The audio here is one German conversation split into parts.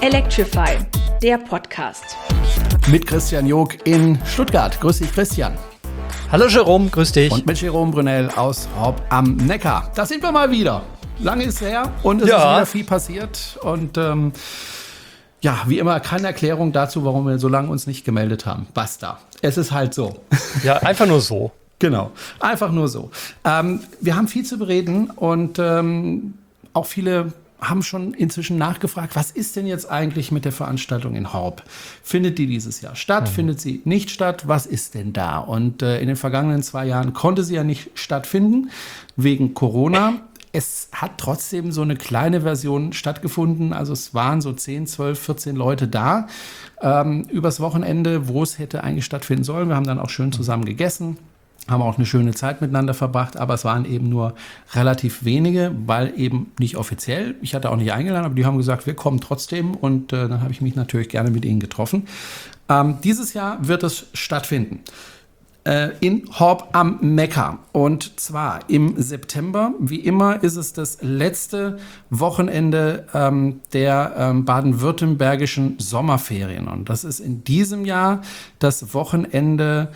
Electrify, der Podcast. Mit Christian Jog in Stuttgart. Grüß dich, Christian. Hallo Jerome, grüß dich. Und mit Jerome Brunel aus Horb am Neckar. Da sind wir mal wieder. Lange ist her und es ist wieder viel passiert. Und wie immer, keine Erklärung dazu, warum wir so lange uns nicht gemeldet haben. Basta. Es ist halt so. Ja, einfach nur so. Genau, einfach nur so. Wir haben viel zu bereden und auch viele haben schon inzwischen nachgefragt, was ist denn jetzt eigentlich mit der Veranstaltung in Horb? Findet die dieses Jahr statt? Findet sie nicht statt? Was ist denn da? Und in den vergangenen 2 Jahren konnte sie ja nicht stattfinden, wegen Corona. Es hat trotzdem so eine kleine Version stattgefunden. Also es waren so 10, 12, 14 Leute da übers Wochenende, wo es hätte eigentlich stattfinden sollen. Wir haben dann auch schön zusammen gegessen, haben auch eine schöne Zeit miteinander verbracht, aber es waren eben nur relativ wenige, weil eben nicht offiziell. Ich hatte auch nicht eingeladen, aber die haben gesagt, wir kommen trotzdem und dann habe ich mich natürlich gerne mit ihnen getroffen. Dieses Jahr wird es stattfinden in Horb am Neckar und zwar im September. Wie immer ist es das letzte Wochenende der baden-württembergischen Sommerferien und das ist in diesem Jahr das Wochenende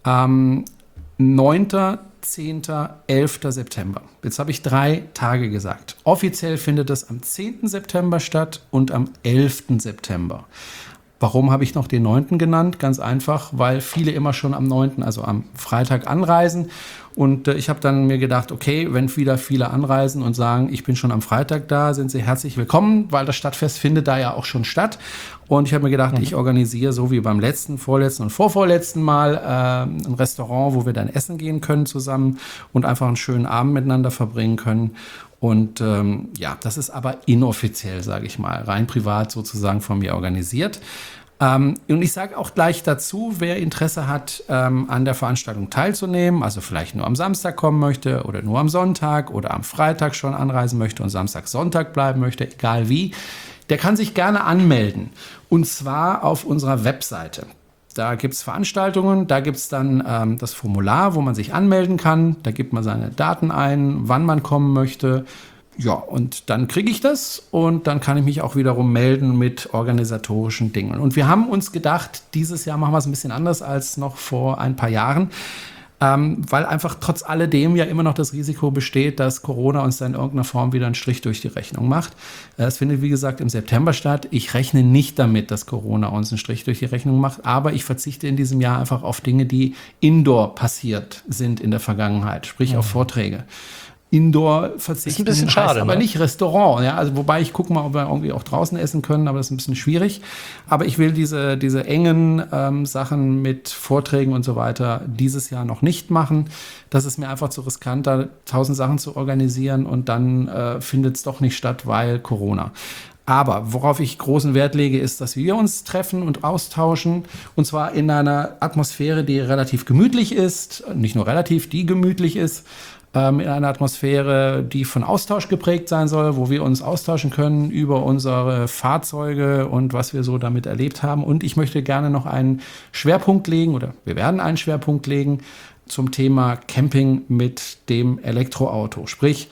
9., 10., 11. September. Jetzt habe ich 3 Tage gesagt. Offiziell findet es am 10. September statt und am 11. September. Warum habe ich noch den 9. genannt? Ganz einfach, weil viele immer schon am 9., also am Freitag anreisen. Und ich habe dann mir gedacht, okay, wenn wieder viele anreisen und sagen, ich bin schon am Freitag da, sind sie herzlich willkommen, weil das Stadtfest findet da ja auch schon statt. Und ich habe mir gedacht, ich organisiere so wie beim letzten, vorletzten und vorvorletzten Mal ein Restaurant, wo wir dann essen gehen können zusammen und einfach einen schönen Abend miteinander verbringen können. Und das ist aber inoffiziell, sage ich mal, rein privat sozusagen von mir organisiert. Und ich sage auch gleich dazu, wer Interesse hat, an der Veranstaltung teilzunehmen, also vielleicht nur am Samstag kommen möchte oder nur am Sonntag oder am Freitag schon anreisen möchte und Samstag, Sonntag bleiben möchte, egal wie, der kann sich gerne anmelden. Und zwar auf unserer Webseite. Da gibt es Veranstaltungen, da gibt es dann das Formular, wo man sich anmelden kann. Da gibt man seine Daten ein, wann man kommen möchte. Ja, und dann kriege ich das und dann kann ich mich auch wiederum melden mit organisatorischen Dingen. Und wir haben uns gedacht, dieses Jahr machen wir es ein bisschen anders als noch vor ein paar Jahren. Weil einfach trotz alledem ja immer noch das Risiko besteht, dass Corona uns dann in irgendeiner Form wieder einen Strich durch die Rechnung macht. Es findet, wie gesagt, im September statt. Ich rechne nicht damit, dass Corona uns einen Strich durch die Rechnung macht, aber ich verzichte in diesem Jahr einfach auf Dinge, die indoor passiert sind in der Vergangenheit, sprich auf Vorträge. Indoor verzichten. Ist ein bisschen schade, aber ne? Nicht Restaurant. Ja? Also wobei ich gucke mal, ob wir irgendwie auch draußen essen können, aber das ist ein bisschen schwierig. Aber ich will diese engen Sachen mit Vorträgen und so weiter dieses Jahr noch nicht machen. Das ist mir einfach zu riskant, da 1000 Sachen zu organisieren und dann findet es doch nicht statt, weil Corona. Aber worauf ich großen Wert lege, ist, dass wir uns treffen und austauschen. Und zwar in einer Atmosphäre, die relativ gemütlich ist. Nicht nur relativ, die gemütlich ist. In einer Atmosphäre, die von Austausch geprägt sein soll, wo wir uns austauschen können über unsere Fahrzeuge und was wir so damit erlebt haben. Und ich möchte gerne noch einen Schwerpunkt legen, oder wir werden einen Schwerpunkt legen zum Thema Camping mit dem Elektroauto. Sprich,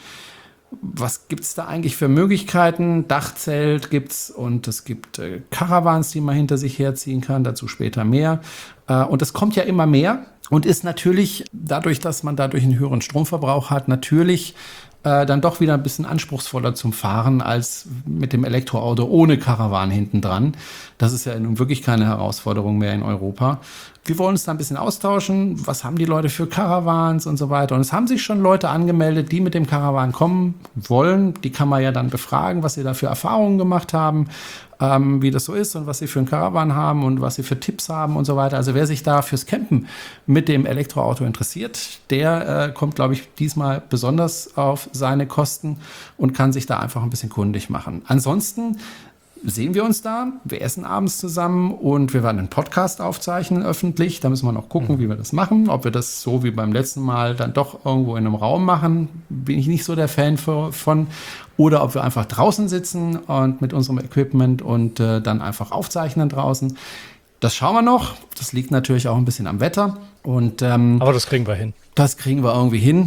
was gibt es da eigentlich für Möglichkeiten? Dachzelt gibt's und es gibt Caravans, die man hinter sich herziehen kann, dazu später mehr. Und es kommt ja immer mehr und ist natürlich dadurch, dass man dadurch einen höheren Stromverbrauch hat, natürlich dann doch wieder ein bisschen anspruchsvoller zum Fahren als mit dem Elektroauto ohne Caravan hinten dran. Das ist ja nun wirklich keine Herausforderung mehr in Europa. Wir wollen uns da ein bisschen austauschen. Was haben die Leute für Caravans und so weiter? Und es haben sich schon Leute angemeldet, die mit dem Caravan kommen wollen. Die kann man ja dann befragen, was sie da für Erfahrungen gemacht haben, wie das so ist und was sie für einen Caravan haben und was sie für Tipps haben und so weiter. Also wer sich da fürs Campen mit dem Elektroauto interessiert, der kommt, glaube ich, diesmal besonders auf seine Kosten und kann sich da einfach ein bisschen kundig machen. Ansonsten sehen wir uns da, wir essen abends zusammen und wir werden einen Podcast aufzeichnen öffentlich. Da müssen wir noch gucken, wie wir das machen. Ob wir das so wie beim letzten Mal dann doch irgendwo in einem Raum machen, bin ich nicht so der Fan von. Oder ob wir einfach draußen sitzen und mit unserem Equipment und dann einfach aufzeichnen draußen. Das schauen wir noch. Das liegt natürlich auch ein bisschen am Wetter. Und, aber das kriegen wir hin. Das kriegen wir irgendwie hin.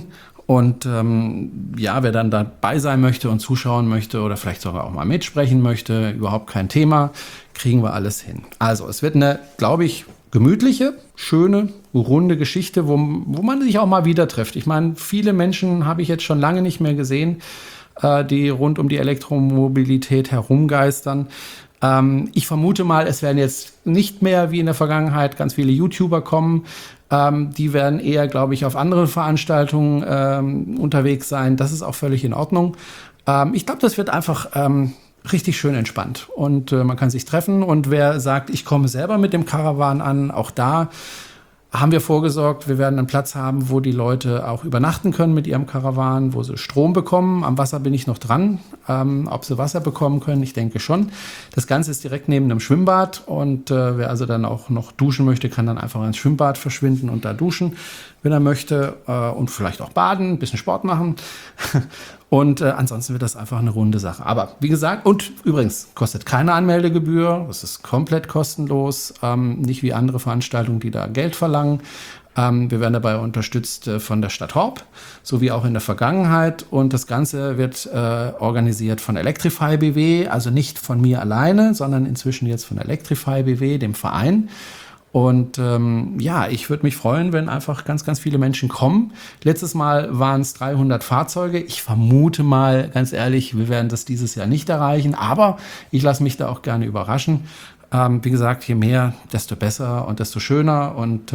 Und wer dann dabei sein möchte und zuschauen möchte oder vielleicht sogar auch mal mitsprechen möchte, überhaupt kein Thema, kriegen wir alles hin. Also es wird eine, glaube ich, gemütliche, schöne, runde Geschichte, wo man sich auch mal wieder trifft. Ich meine, viele Menschen habe ich jetzt schon lange nicht mehr gesehen, die rund um die Elektromobilität herumgeistern. Ich vermute mal, es werden jetzt nicht mehr wie in der Vergangenheit ganz viele YouTuber kommen. Die werden eher, glaube ich, auf andere Veranstaltungen unterwegs sein. Das ist auch völlig in Ordnung. Ich glaube, das wird einfach richtig schön entspannt. Und man kann sich treffen. Und wer sagt, ich komme selber mit dem Caravan an, auch da haben wir vorgesorgt. Wir werden einen Platz haben, wo die Leute auch übernachten können mit ihrem Caravan, wo sie Strom bekommen. Am Wasser bin ich noch dran. Ob sie Wasser bekommen können, ich denke schon. Das Ganze ist direkt neben einem Schwimmbad. Und wer also dann auch noch duschen möchte, kann dann einfach ins Schwimmbad verschwinden und da duschen, wenn er möchte. Und vielleicht auch baden, ein bisschen Sport machen. Und ansonsten wird das einfach eine runde Sache. Aber wie gesagt, und übrigens kostet keine Anmeldegebühr. Das ist komplett kostenlos. Nicht wie andere Veranstaltungen, die da Geld verlangen. Wir werden dabei unterstützt von der Stadt Horb, so wie auch in der Vergangenheit. Und das Ganze wird organisiert von Electrify BW, also nicht von mir alleine, sondern inzwischen jetzt von Electrify BW, dem Verein. Und ich würde mich freuen, wenn einfach ganz, ganz viele Menschen kommen. Letztes Mal waren es 300 Fahrzeuge. Ich vermute mal, ganz ehrlich, wir werden das dieses Jahr nicht erreichen. Aber ich lasse mich da auch gerne überraschen. Wie gesagt, je mehr, desto besser und desto schöner. Und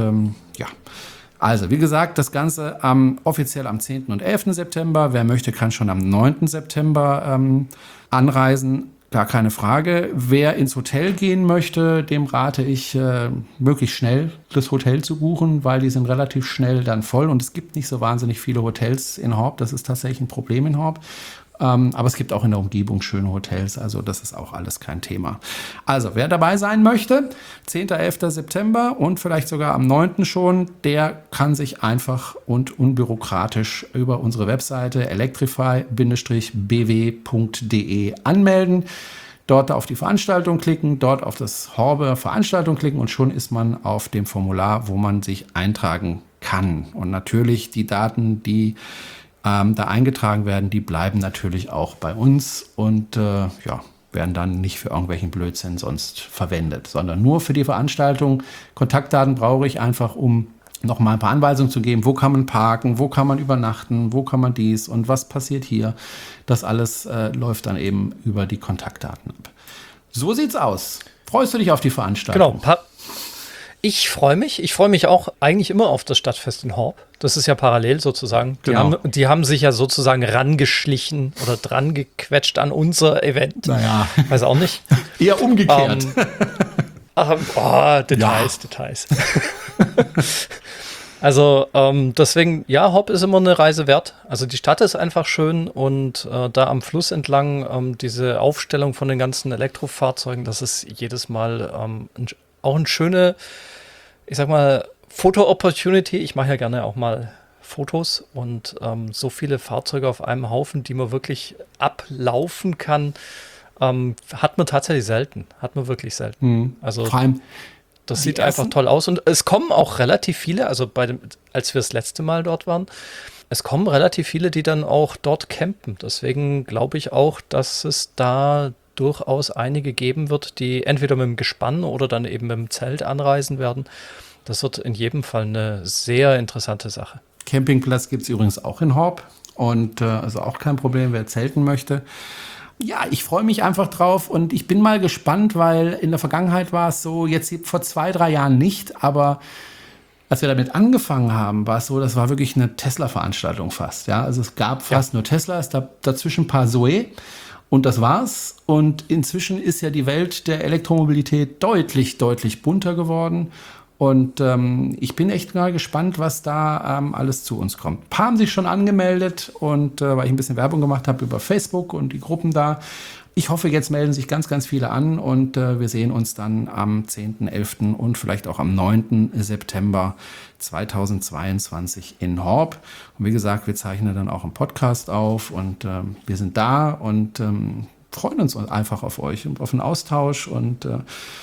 also wie gesagt, das Ganze offiziell am 10. und 11. September. Wer möchte, kann schon am 9. September anreisen. Gar keine Frage. Wer ins Hotel gehen möchte, dem rate ich, möglichst schnell das Hotel zu buchen, weil die sind relativ schnell dann voll und es gibt nicht so wahnsinnig viele Hotels in Horb. Das ist tatsächlich ein Problem in Horb. Aber es gibt auch in der Umgebung schöne Hotels, also das ist auch alles kein Thema. Also wer dabei sein möchte, 10. 11. September und vielleicht sogar am 9. schon, der kann sich einfach und unbürokratisch über unsere Webseite electrify-bw.de anmelden. Dort auf die Veranstaltung klicken, dort auf das Horber Veranstaltung klicken und schon ist man auf dem Formular, wo man sich eintragen kann. Und natürlich die Daten, die da eingetragen werden, die bleiben natürlich auch bei uns und werden dann nicht für irgendwelchen Blödsinn sonst verwendet, sondern nur für die Veranstaltung. Kontaktdaten brauche ich einfach, um noch mal ein paar Anweisungen zu geben, wo kann man parken, wo kann man übernachten, wo kann man dies und was passiert hier. Das alles läuft dann eben über die Kontaktdaten ab. So sieht's aus. Freust du dich auf die Veranstaltung? Genau. Ich freue mich. Ich freue mich auch eigentlich immer auf das Stadtfest in Horb. Das ist ja parallel sozusagen. Die haben sich ja sozusagen rangeschlichen oder dran gequetscht an unser Event. Naja. Weiß auch nicht. Eher umgekehrt. Details. Also deswegen, ja, Horb ist immer eine Reise wert. Also die Stadt ist einfach schön und da am Fluss entlang diese Aufstellung von den ganzen Elektrofahrzeugen, das ist jedes Mal auch eine schöne, ich sag mal, Foto-Opportunity. Ich mache ja gerne auch mal Fotos und so viele Fahrzeuge auf einem Haufen, die man wirklich ablaufen kann, hat man tatsächlich selten. Hat man wirklich selten. Also vor allem das sieht einfach toll aus. Und es kommen auch relativ viele, also als wir das letzte Mal dort waren, es kommen relativ viele, die dann auch dort campen. Deswegen glaube ich auch, dass es da durchaus einige geben wird, die entweder mit dem Gespann oder dann eben mit dem Zelt anreisen werden. Das wird in jedem Fall eine sehr interessante Sache. Campingplatz gibt es übrigens auch in Horb und also auch kein Problem, wer zelten möchte. Ja, ich freue mich einfach drauf und ich bin mal gespannt, weil in der Vergangenheit war es so, jetzt vor 2-3 Jahren nicht, aber als wir damit angefangen haben, war es so, das war wirklich eine Tesla-Veranstaltung fast. Ja? Also es gab fast nur Tesla, es gab dazwischen ein paar Zoe. Und das war's. Und inzwischen ist ja die Welt der Elektromobilität deutlich, deutlich bunter geworden. Und ich bin echt mal gespannt, was da alles zu uns kommt. Ein paar haben sich schon angemeldet und weil ich ein bisschen Werbung gemacht habe über Facebook und die Gruppen da. Ich hoffe, jetzt melden sich ganz, ganz viele an und wir sehen uns dann am 10., 11. und vielleicht auch am 9. September 2022 in Horb. Und wie gesagt, wir zeichnen dann auch einen Podcast auf und wir sind da und freuen uns einfach auf euch und auf einen Austausch und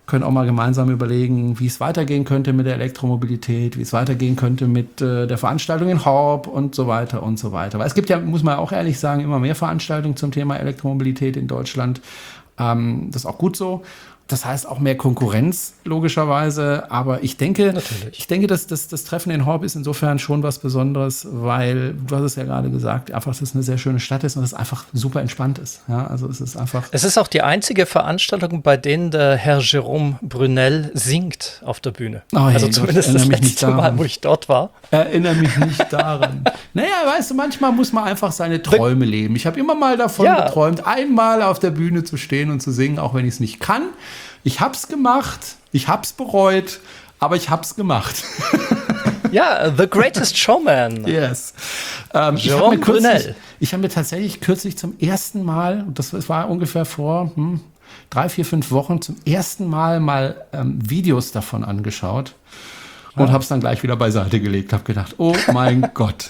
können auch mal gemeinsam überlegen, wie es weitergehen könnte mit der Elektromobilität, wie es weitergehen könnte mit der Veranstaltung in Horb und so weiter und so weiter. Weil es gibt ja, muss man auch ehrlich sagen, immer mehr Veranstaltungen zum Thema Elektromobilität in Deutschland. Das ist auch gut so. Das heißt auch mehr Konkurrenz, logischerweise. Aber ich denke, dass das Treffen in Horb ist insofern schon was Besonderes, weil, du hast es ja gerade gesagt, einfach, dass es eine sehr schöne Stadt ist und es einfach super entspannt ist. Ja, also es ist einfach. Es ist auch die einzige Veranstaltung, bei denen der Herr Jérôme Brunel singt auf der Bühne. Oh, hey, also zumindest das letzte Mal, wo ich dort war. Erinnere mich nicht daran. Naja, weißt du, manchmal muss man einfach seine Träume leben. Ich habe immer mal davon geträumt, einmal auf der Bühne zu stehen und zu singen, auch wenn ich es nicht kann. Ich hab's gemacht, ich hab's bereut, aber ich hab's gemacht. Ja, The Greatest Showman. Yes. Jérôme Brunel. Ich habe mir tatsächlich kürzlich zum ersten Mal, das war ungefähr vor 3, 4, 5 Wochen, zum ersten Mal Videos davon angeschaut und habe es dann gleich wieder beiseite gelegt. Habe gedacht, oh mein Gott.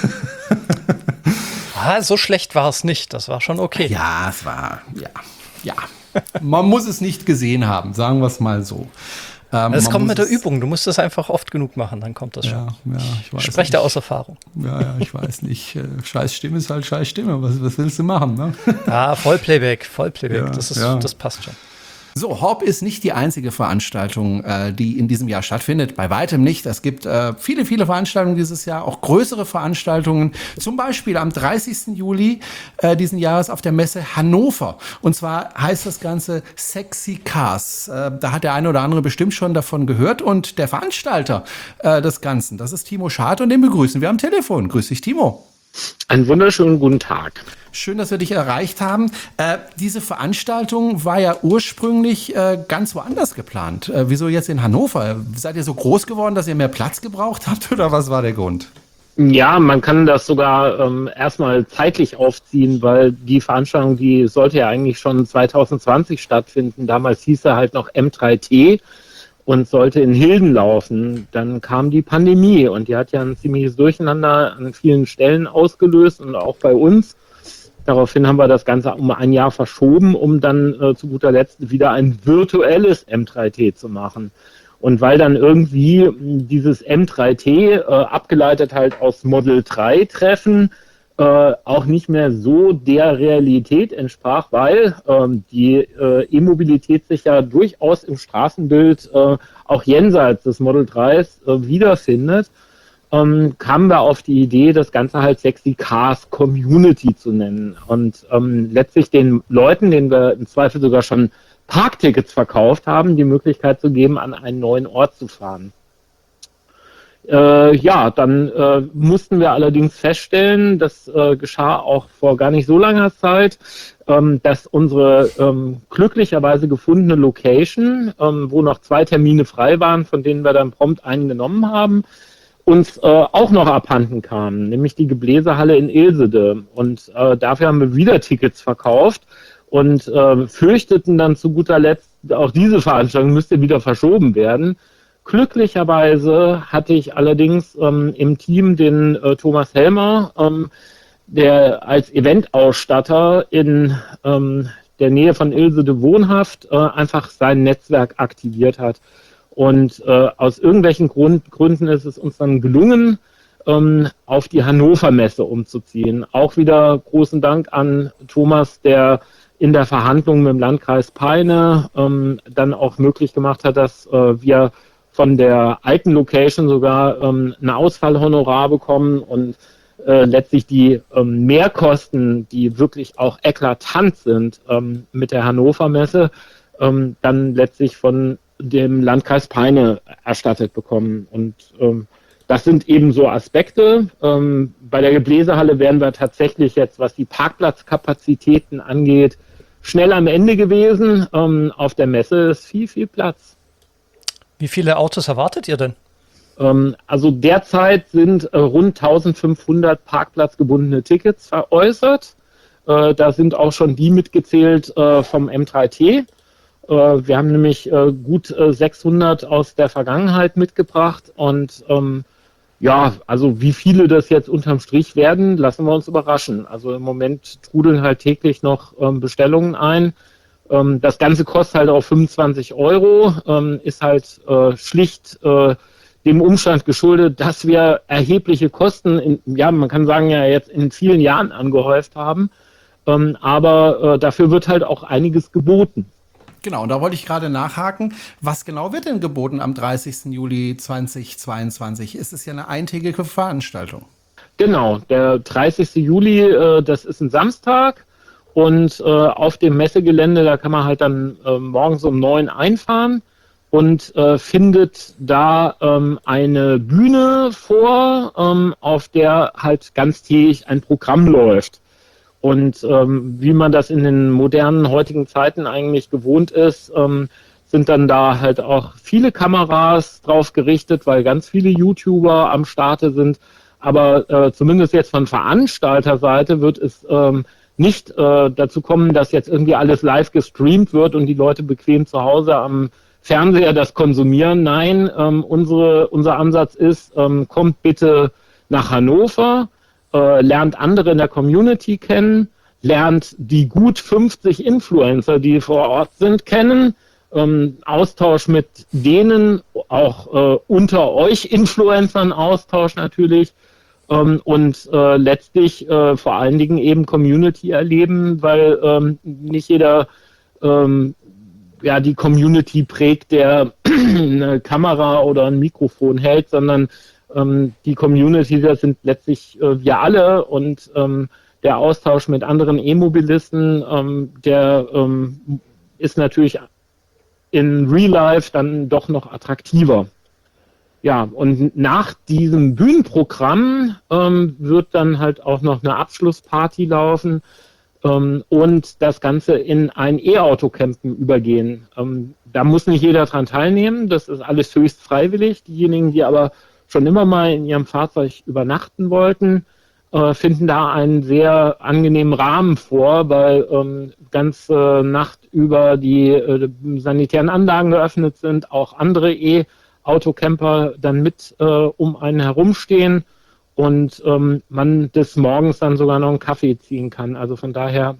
So schlecht war es nicht. Das war schon okay. Ja, es war, ja. Man muss es nicht gesehen haben, sagen wir es mal so. Es kommt mit der Übung. Du musst es einfach oft genug machen, dann kommt das schon. Ja, ich weiß. Sprecht da aus Erfahrung. Ja, ich weiß nicht. Scheiß Stimme ist halt scheiß Stimme. Was willst du machen? Ne? Ja, Vollplayback. Ja, das passt schon. So, Horb ist nicht die einzige Veranstaltung, die in diesem Jahr stattfindet. Bei weitem nicht. Es gibt viele, viele Veranstaltungen dieses Jahr, auch größere Veranstaltungen. Zum Beispiel am 30. Juli diesen Jahres auf der Messe Hannover. Und zwar heißt das Ganze Sexy Cars. Da hat der eine oder andere bestimmt schon davon gehört. Und der Veranstalter des Ganzen, das ist Timo Schad und den begrüßen wir am Telefon. Grüß dich, Timo. Einen wunderschönen guten Tag. Schön, dass wir dich erreicht haben. Diese Veranstaltung war ja ursprünglich ganz woanders geplant. Wieso jetzt in Hannover? Seid ihr so groß geworden, dass ihr mehr Platz gebraucht habt oder was war der Grund? Ja, man kann das sogar erstmal zeitlich aufziehen, weil die Veranstaltung, die sollte ja eigentlich schon 2020 stattfinden. Damals hieß er halt noch M3T und sollte in Hilden laufen. Dann kam die Pandemie und die hat ja ein ziemliches Durcheinander an vielen Stellen ausgelöst und auch bei uns. Daraufhin haben wir das Ganze um ein Jahr verschoben, um dann zu guter Letzt wieder ein virtuelles M3T zu machen. Und weil dann irgendwie dieses M3T, abgeleitet halt aus Model 3 Treffen, auch nicht mehr so der Realität entsprach, weil die E-Mobilität sich ja durchaus im Straßenbild auch jenseits des Model 3s wiederfindet, kamen wir auf die Idee, das Ganze halt Sexy Cars Community zu nennen und letztlich den Leuten, denen wir im Zweifel sogar schon Parktickets verkauft haben, die Möglichkeit zu geben, an einen neuen Ort zu fahren. Dann mussten wir allerdings feststellen, das geschah auch vor gar nicht so langer Zeit, dass unsere glücklicherweise gefundene Location, wo noch 2 Termine frei waren, von denen wir dann prompt einen genommen haben, uns auch noch abhanden kam, nämlich die Gebläsehalle in Ilsede. Und dafür haben wir wieder Tickets verkauft und fürchteten dann zu guter Letzt, auch diese Veranstaltung müsste wieder verschoben werden. Glücklicherweise hatte ich allerdings im Team den Thomas Helmer, der als Eventausstatter in der Nähe von Ilsede wohnhaft einfach sein Netzwerk aktiviert hat. Und aus irgendwelchen Gründen ist es uns dann gelungen, auf die Hannover Messe umzuziehen. Auch wieder großen Dank an Thomas, der in der Verhandlung mit dem Landkreis Peine dann auch möglich gemacht hat, dass wir von der alten Location sogar ein Ausfallhonorar bekommen und letztlich die Mehrkosten, die wirklich auch eklatant sind mit der Hannover Messe, dann letztlich von dem Landkreis Peine erstattet bekommen. Und das sind eben so Aspekte. Bei der Gebläsehalle wären wir tatsächlich jetzt, was die Parkplatzkapazitäten angeht, schnell am Ende gewesen. Auf der Messe ist viel, viel Platz. Wie viele Autos erwartet ihr denn? Also derzeit sind rund 1500 parkplatzgebundene Tickets veräußert. Da sind auch schon die mitgezählt vom M3T. Wir haben nämlich gut 600 aus der Vergangenheit mitgebracht und also wie viele das jetzt unterm Strich werden, lassen wir uns überraschen. Also im Moment trudeln halt täglich noch Bestellungen ein Das Ganze kostet halt auch 25 €, ist halt schlicht dem Umstand geschuldet, dass wir erhebliche Kosten, man kann sagen, ja jetzt in vielen Jahren angehäuft haben, aber dafür wird halt auch einiges geboten. Genau, und da wollte ich gerade nachhaken. Was genau wird denn geboten am 30. Juli 2022? Es ist ja eine eintägige Veranstaltung. Genau, der 30. Juli, das ist ein Samstag und auf dem Messegelände, da kann man halt dann morgens um 9 einfahren und findet da eine Bühne vor, auf der halt ganztägig ein Programm läuft. Und wie man das in den modernen heutigen Zeiten eigentlich gewohnt ist, sind dann da halt auch viele Kameras drauf gerichtet, weil ganz viele YouTuber am Starte sind. Aber zumindest jetzt von Veranstalterseite wird es nicht dazu kommen, dass jetzt irgendwie alles live gestreamt wird und die Leute bequem zu Hause am Fernseher das konsumieren. Nein, unser Ansatz ist, kommt bitte nach Hannover, lernt andere in der Community kennen, lernt die gut 50 Influencer, die vor Ort sind, kennen, Austausch mit denen, auch unter euch Influencern Austausch natürlich und letztlich vor allen Dingen eben Community erleben, weil nicht jeder die Community prägt, der eine Kamera oder ein Mikrofon hält, sondern die Community, das sind letztlich wir alle und der Austausch mit anderen E-Mobilisten, der ist natürlich in Real Life dann doch noch attraktiver. Ja, und nach diesem Bühnenprogramm wird dann halt auch noch eine Abschlussparty laufen und das Ganze in ein E-Auto-Campen übergehen. Da muss nicht jeder dran teilnehmen, das ist alles höchst freiwillig. Diejenigen, die aber schon immer mal in ihrem Fahrzeug übernachten wollten, finden da einen sehr angenehmen Rahmen vor, weil ganze Nacht über die sanitären Anlagen geöffnet sind, auch andere E-Autocamper dann mit um einen herumstehen und man des Morgens dann sogar noch einen Kaffee ziehen kann. Also von daher,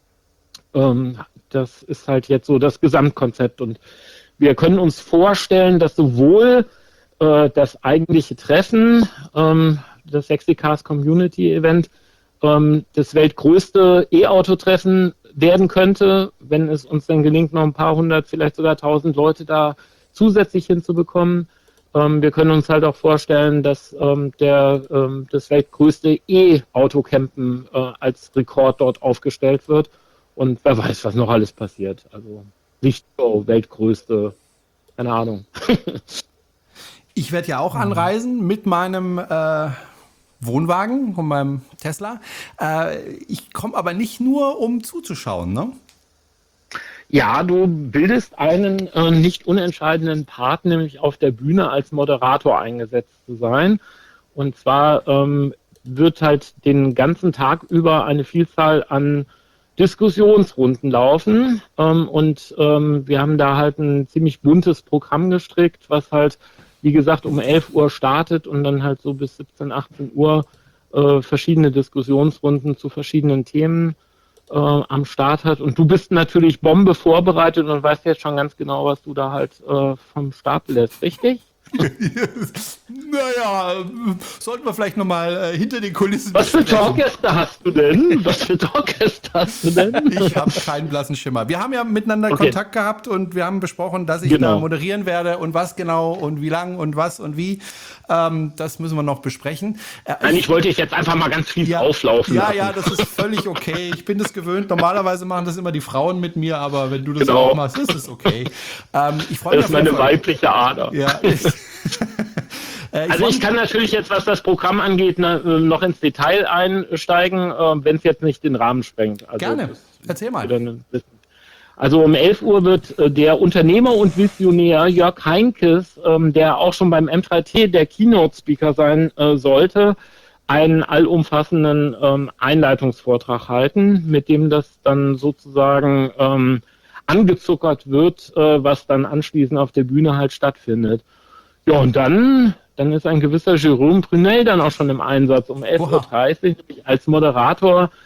das ist halt jetzt so das Gesamtkonzept und wir können uns vorstellen, dass sowohl das eigentliche Treffen, das SexyCars Community Event, das weltgrößte E-Auto-Treffen werden könnte, wenn es uns dann gelingt, noch ein paar hundert, vielleicht sogar 1000 Leute da zusätzlich hinzubekommen. Wir können uns halt auch vorstellen, dass das weltgrößte E-Auto-Campen als Rekord dort aufgestellt wird. Und wer weiß, was noch alles passiert. Also Lichtshow, weltgrößte, keine Ahnung. Ich werde ja auch anreisen mit meinem Wohnwagen und meinem Tesla. Ich komme aber nicht nur, um zuzuschauen, ne? Ja, du bildest einen nicht unentscheidenden Part, nämlich auf der Bühne als Moderator eingesetzt zu sein. Und zwar wird halt den ganzen Tag über eine Vielzahl an Diskussionsrunden laufen. Und wir haben da halt ein ziemlich buntes Programm gestrickt, was halt, wie gesagt, um 11 Uhr startet und dann halt so bis 17, 18 Uhr verschiedene Diskussionsrunden zu verschiedenen Themen am Start hat. Und du bist natürlich Bombe vorbereitet und weißt jetzt schon ganz genau, was du da halt vom Stapel lässt, richtig? Naja, sollten wir vielleicht nochmal hinter den Kulissen Was für Talkgäste hast du denn? Ich habe keinen blassen Schimmer. Wir haben ja miteinander Kontakt gehabt und wir haben besprochen, dass ich da moderieren werde und was genau und wie lang und was und wie. Das müssen wir noch besprechen. Nein, ich wollte dich jetzt einfach mal ganz viel auflaufen lassen. Ja, das ist völlig okay. Ich bin das gewöhnt. Normalerweise machen das immer die Frauen mit mir, aber wenn du das auch machst, ist es okay. Ich freue mich. Das ist meine weibliche Ader. Ja. Ich kann natürlich jetzt, was das Programm angeht, noch ins Detail einsteigen, wenn es jetzt nicht den Rahmen sprengt. Also gerne, erzähl mal. Also um 11 Uhr wird der Unternehmer und Visionär Jörg Heinkes, der auch schon beim M3T der Keynote-Speaker sein sollte, einen allumfassenden Einleitungsvortrag halten, mit dem das dann sozusagen angezuckert wird, was dann anschließend auf der Bühne halt stattfindet. Ja, und dann ist ein gewisser Jerome Brunel dann auch schon im Einsatz um 11.30 Uhr als Moderator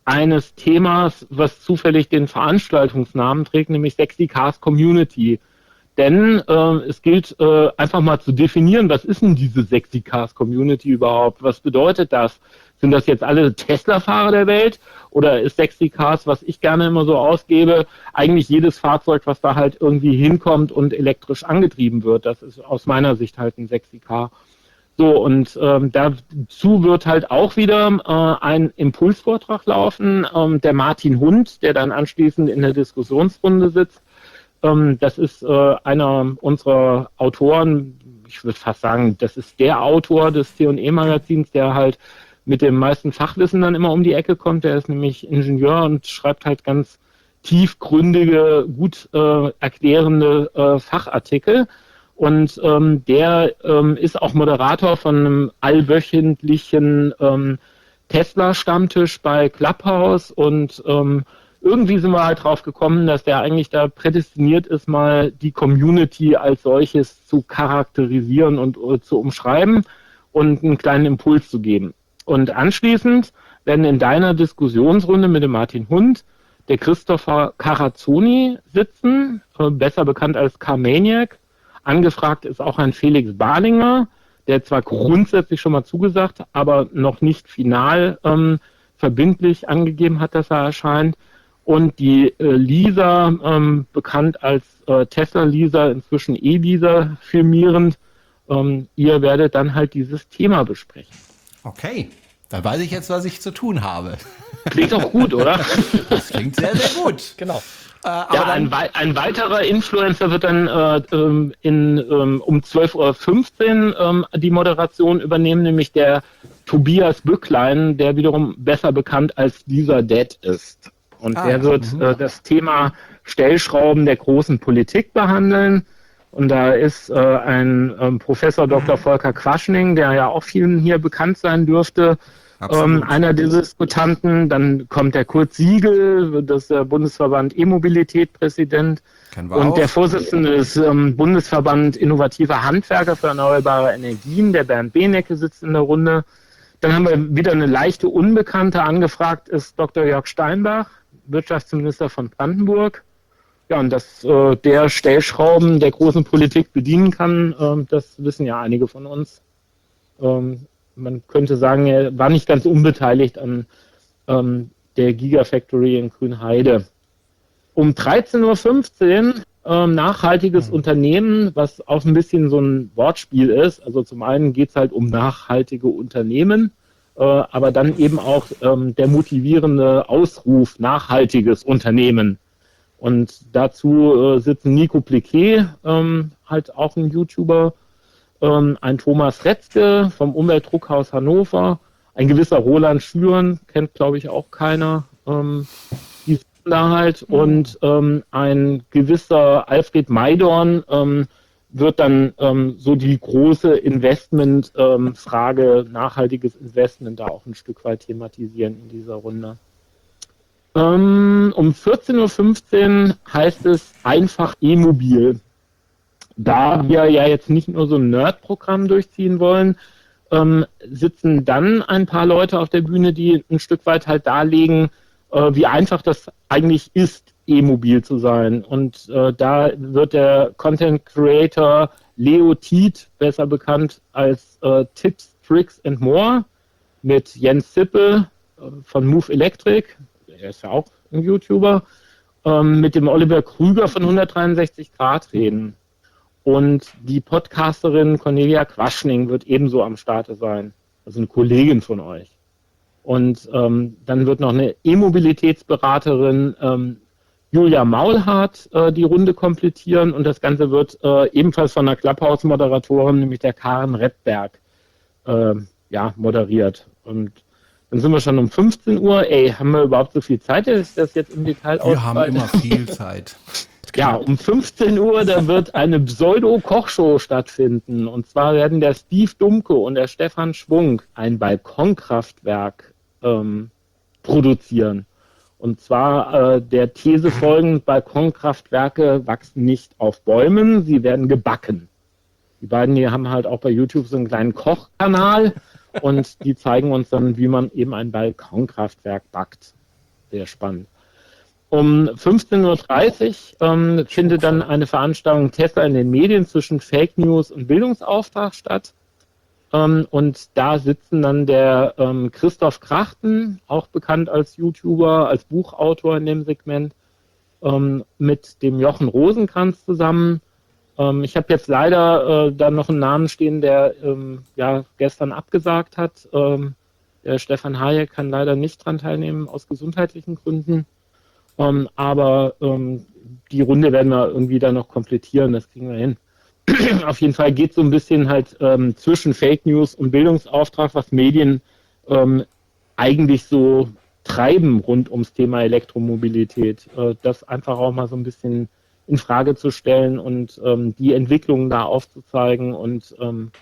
eines Themas, was zufällig den Veranstaltungsnamen trägt, nämlich Sexy Cars Community. Denn es gilt einfach mal zu definieren, was ist denn diese Sexy Cars Community überhaupt? Was bedeutet das? Sind das jetzt alle Tesla-Fahrer der Welt? Oder ist Sexy Cars, was ich gerne immer so ausgebe, eigentlich jedes Fahrzeug, was da halt irgendwie hinkommt und elektrisch angetrieben wird? Das ist aus meiner Sicht halt ein Sexy Car. So, und dazu wird halt auch wieder ein Impulsvortrag laufen. Der Martin Hund, der dann anschließend in der Diskussionsrunde sitzt. Das ist einer unserer Autoren, ich würde fast sagen, das ist der Autor des C&E-Magazins, der halt mit dem meisten Fachwissen dann immer um die Ecke kommt. Der ist nämlich Ingenieur und schreibt halt ganz tiefgründige, gut erklärende Fachartikel. Und der ist auch Moderator von einem allwöchentlichen Tesla-Stammtisch bei Clubhouse. Und irgendwie sind wir halt drauf gekommen, dass der eigentlich da prädestiniert ist, mal die Community als solches zu charakterisieren und zu umschreiben und einen kleinen Impuls zu geben. Und anschließend werden in deiner Diskussionsrunde mit dem Martin Hund der Christopher Carazzoni sitzen, besser bekannt als Carmaniac. Angefragt ist auch ein Felix Barlinger, der zwar grundsätzlich schon mal zugesagt, aber noch nicht final verbindlich angegeben hat, dass er erscheint. Und die Lisa, bekannt als Tesla-Lisa, inzwischen E-Lisa firmierend, ihr werdet dann halt dieses Thema besprechen. Okay, dann weiß ich jetzt, was ich zu tun habe. Klingt doch gut, oder? Das klingt sehr, sehr gut. Genau. Ja, ein weiterer Influencer wird dann um 12.15 Uhr die Moderation übernehmen, nämlich der Tobias Bücklein, der wiederum besser bekannt als dieser Dead ist. Und der wird das Thema Stellschrauben der großen Politik behandeln. Und da ist ein Professor Dr. Volker Quaschning, der ja auch vielen hier bekannt sein dürfte, einer der Diskutanten. Dann kommt der Kurt Siegel, das ist der Bundesverband E-Mobilität-Präsident. Und der Vorsitzende des Bundesverband Innovativer Handwerker für erneuerbare Energien, der Bernd Benecke, sitzt in der Runde. Dann haben wir wieder eine leichte Unbekannte. Angefragt ist Dr. Jörg Steinbach, Wirtschaftsminister von Brandenburg. Ja, und dass der Stellschrauben der großen Politik bedienen kann, das wissen ja einige von uns. Man könnte sagen, er war nicht ganz unbeteiligt an der Gigafactory in Grünheide. Um 13.15 Uhr nachhaltiges Unternehmen, was auch ein bisschen so ein Wortspiel ist. Also zum einen geht es halt um nachhaltige Unternehmen, aber dann eben auch der motivierende Ausruf nachhaltiges Unternehmen. Und dazu sitzen Nico Pliquet, halt auch ein YouTuber, ein Thomas Retzke vom Umweltdruckhaus Hannover, ein gewisser Roland Schüren, kennt glaube ich auch keiner, die sind da halt, und ein gewisser Alfred Maidorn wird dann so die große Investment-Frage, nachhaltiges Investment da auch ein Stück weit thematisieren in dieser Runde. Um 14.15 Uhr heißt es einfach E-Mobil. Da wir ja jetzt nicht nur so ein Nerd-Programm durchziehen wollen, sitzen dann ein paar Leute auf der Bühne, die ein Stück weit halt darlegen, wie einfach das eigentlich ist, E-Mobil zu sein. Und da wird der Content Creator Leo Tiet, besser bekannt als Tips, Tricks and More, mit Jens Zippe von Move Electric, er ist ja auch ein YouTuber, mit dem Oliver Krüger von 163 Grad reden. Und die Podcasterin Cornelia Quaschning wird ebenso am Starte sein, also eine Kollegin von euch. Und dann wird noch eine E-Mobilitätsberaterin Julia Maulhardt die Runde komplettieren, und das Ganze wird ebenfalls von einer Clubhouse-Moderatorin, nämlich der Karen Redberg, moderiert. Und dann sind wir schon um 15 Uhr. Haben wir überhaupt so viel Zeit, dass ich das jetzt im Detail Wir haben immer viel Zeit. Ja, um 15 Uhr, da wird eine Pseudo-Kochshow stattfinden. Und zwar werden der Steve Dumke und der Stefan Schwung ein Balkonkraftwerk produzieren. Und zwar der These folgend: Balkonkraftwerke wachsen nicht auf Bäumen, sie werden gebacken. Die beiden hier haben halt auch bei YouTube so einen kleinen Kochkanal und die zeigen uns dann, wie man eben ein Balkonkraftwerk backt. sehr spannend. Um 15:30 Uhr findet dann eine Veranstaltung Tesla in den Medien zwischen Fake News und Bildungsauftrag statt. Und da sitzen dann der Christoph Krachten, auch bekannt als YouTuber, als Buchautor in dem Segment, mit dem Jochen Rosenkranz zusammen. Ich habe jetzt leider da noch einen Namen stehen, der gestern abgesagt hat. Der Stefan Hayek kann leider nicht dran teilnehmen aus gesundheitlichen Gründen. Aber die Runde werden wir irgendwie dann noch komplettieren, das kriegen wir hin. Auf jeden Fall geht es so ein bisschen halt zwischen Fake News und Bildungsauftrag, was Medien eigentlich so treiben rund ums Thema Elektromobilität. Das einfach auch mal so ein bisschen in Frage zu stellen und die Entwicklungen da aufzuzeigen und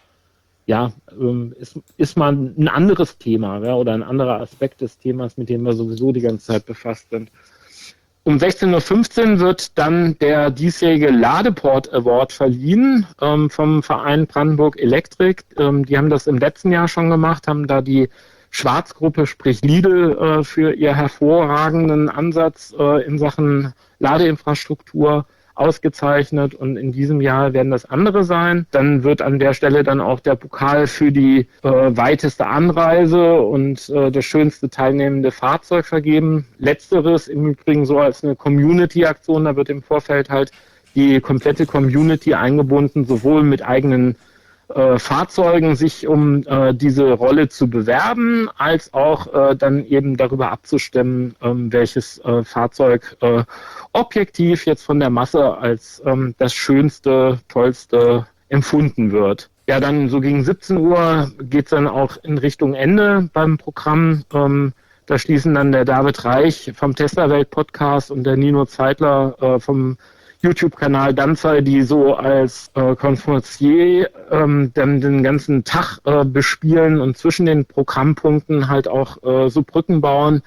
ist mal ein anderes Thema, ja, oder ein anderer Aspekt des Themas, mit dem wir sowieso die ganze Zeit befasst sind. Um 16:15 Uhr wird dann der diesjährige Ladeport Award verliehen vom Verein Brandenburg Elektrik. Die haben das im letzten Jahr schon gemacht, haben da die Schwarzgruppe, sprich Lidl, für ihr hervorragenden Ansatz in Sachen Ladeinfrastruktur ausgezeichnet, und in diesem Jahr werden das andere sein. Dann wird an der Stelle dann auch der Pokal für die weiteste Anreise und das schönste teilnehmende Fahrzeug vergeben. Letzteres im Übrigen so als eine Community-Aktion, da wird im Vorfeld halt die komplette Community eingebunden, sowohl mit eigenen Fahrzeugen sich um diese Rolle zu bewerben, als auch dann eben darüber abzustimmen, welches Fahrzeug objektiv jetzt von der Masse als das schönste, tollste empfunden wird. Ja, dann so gegen 17 Uhr geht's dann auch in Richtung Ende beim Programm. Da schließen dann der David Reich vom Tesla-Welt-Podcast und der Nino Zeitler vom YouTube-Kanal Danzai, die so als Konferencier dann den ganzen Tag bespielen und zwischen den Programmpunkten halt auch so Brücken bauen.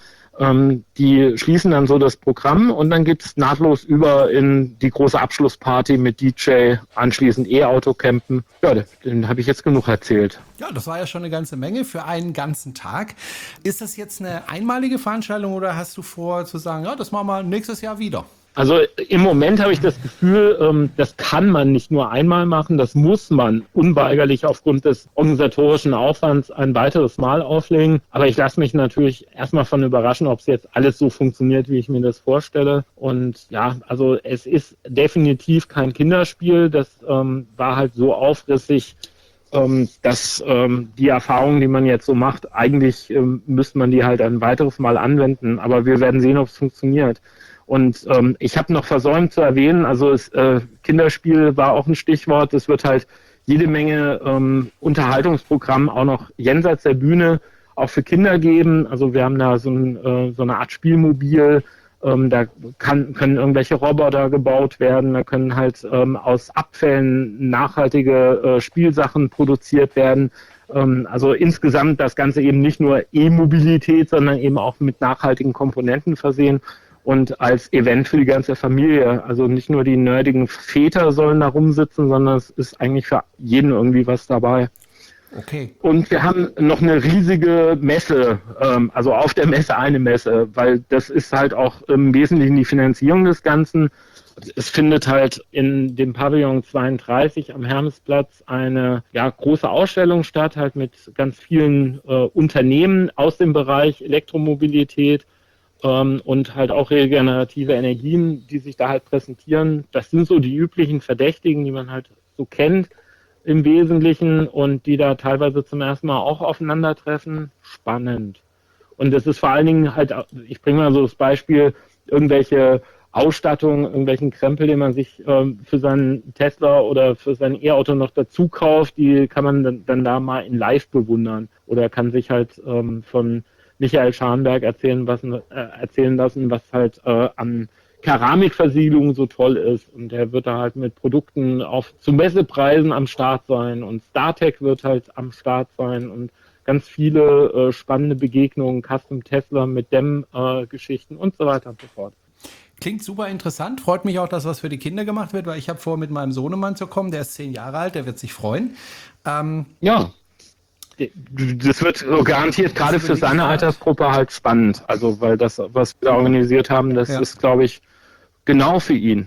Die schließen dann so das Programm und dann geht's nahtlos über in die große Abschlussparty mit DJ, anschließend E-Auto-Campen. Ja, den habe ich jetzt genug erzählt. Ja, das war ja schon eine ganze Menge für einen ganzen Tag. Ist das jetzt eine einmalige Veranstaltung oder hast du vor zu sagen, ja, das machen wir nächstes Jahr wieder? Also im Moment habe ich das Gefühl, das kann man nicht nur einmal machen, das muss man unweigerlich aufgrund des organisatorischen Aufwands ein weiteres Mal auflegen. Aber ich lasse mich natürlich erstmal von überraschen, ob es jetzt alles so funktioniert, wie ich mir das vorstelle. Und ja, also es ist definitiv kein Kinderspiel. Das war halt so aufrissig, dass die Erfahrungen, die man jetzt so macht, eigentlich müsste man die halt ein weiteres Mal anwenden. Aber wir werden sehen, ob es funktioniert. Und ich habe noch versäumt zu erwähnen, also Kinderspiel war auch ein Stichwort. Es wird halt jede Menge Unterhaltungsprogramm auch noch jenseits der Bühne auch für Kinder geben. Also wir haben da so eine Art Spielmobil. Da können irgendwelche Roboter gebaut werden. Da können halt aus Abfällen nachhaltige Spielsachen produziert werden. Also insgesamt das Ganze eben nicht nur E-Mobilität, sondern eben auch mit nachhaltigen Komponenten versehen. Und als Event für die ganze Familie. Also nicht nur die nerdigen Väter sollen da rumsitzen, sondern es ist eigentlich für jeden irgendwie was dabei. Okay. Und wir haben noch eine riesige Messe, also auf der Messe eine Messe, weil das ist halt auch im Wesentlichen die Finanzierung des Ganzen. Es findet halt in dem Pavillon 32 am Hermesplatz eine große Ausstellung statt, halt mit ganz vielen Unternehmen aus dem Bereich Elektromobilität. Und halt auch regenerative Energien, die sich da halt präsentieren. Das sind so die üblichen Verdächtigen, die man halt so kennt im Wesentlichen und die da teilweise zum ersten Mal auch aufeinandertreffen. Spannend. Und es ist vor allen Dingen halt, ich bringe mal so das Beispiel, irgendwelche Ausstattung, irgendwelchen Krempel, den man sich für seinen Tesla oder für sein E-Auto noch dazu kauft, die kann man dann da mal in live bewundern oder kann sich halt von Michael Scharnberg erzählen lassen, was halt an Keramikversiegelung so toll ist. Und er wird da halt mit Produkten zu Messepreisen am Start sein. Und StarTech wird halt am Start sein. Und ganz viele spannende Begegnungen, Custom Tesla mit Geschichten und so weiter und so fort. Klingt super interessant. Freut mich auch, dass was für die Kinder gemacht wird, weil ich habe vor, mit meinem Sohnemann zu kommen. Der ist 10 Jahre alt, der wird sich freuen. Ja. das wird garantiert gerade für seine Altersgruppe halt spannend. Also, weil das, was wir da organisiert haben, das ist, glaube ich, genau für ihn.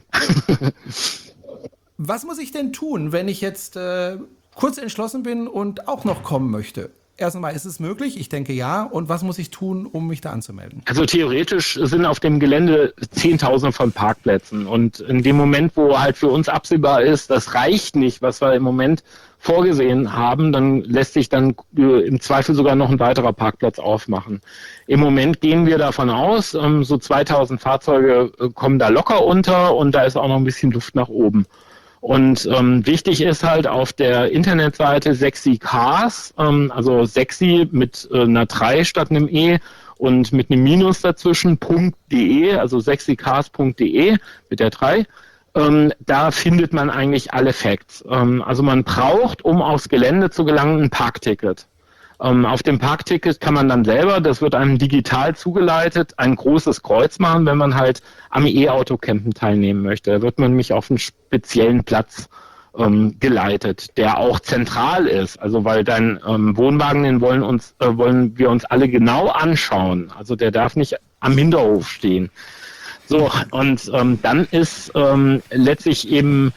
Was muss ich denn tun, wenn ich jetzt kurz entschlossen bin und auch noch kommen möchte? Erst einmal, ist es möglich? Ich denke ja. Und was muss ich tun, um mich da anzumelden? Also theoretisch sind auf dem Gelände Zehntausende von Parkplätzen. Und in dem Moment, wo halt für uns absehbar ist, das reicht nicht, was wir im Moment vorgesehen haben, dann lässt sich dann im Zweifel sogar noch ein weiterer Parkplatz aufmachen. Im Moment gehen wir davon aus, so 2000 Fahrzeuge kommen da locker unter und da ist auch noch ein bisschen Luft nach oben. Und wichtig ist halt auf der Internetseite Sexy Cars, also sexy mit einer 3 statt einem E und mit einem Minus dazwischen, .de, also sexycars.de mit der 3. Da findet man eigentlich alle Facts. Also man braucht, um aufs Gelände zu gelangen, ein Parkticket. Auf dem Parkticket kann man dann selber, das wird einem digital zugeleitet, ein großes Kreuz machen, wenn man halt am E-Auto-Campen teilnehmen möchte. Da wird man nämlich auf einen speziellen Platz geleitet, der auch zentral ist. Also weil dein Wohnwagen, den wollen wir uns alle genau anschauen. Also der darf nicht am Hinterhof stehen. So, und dann ist letztlich eben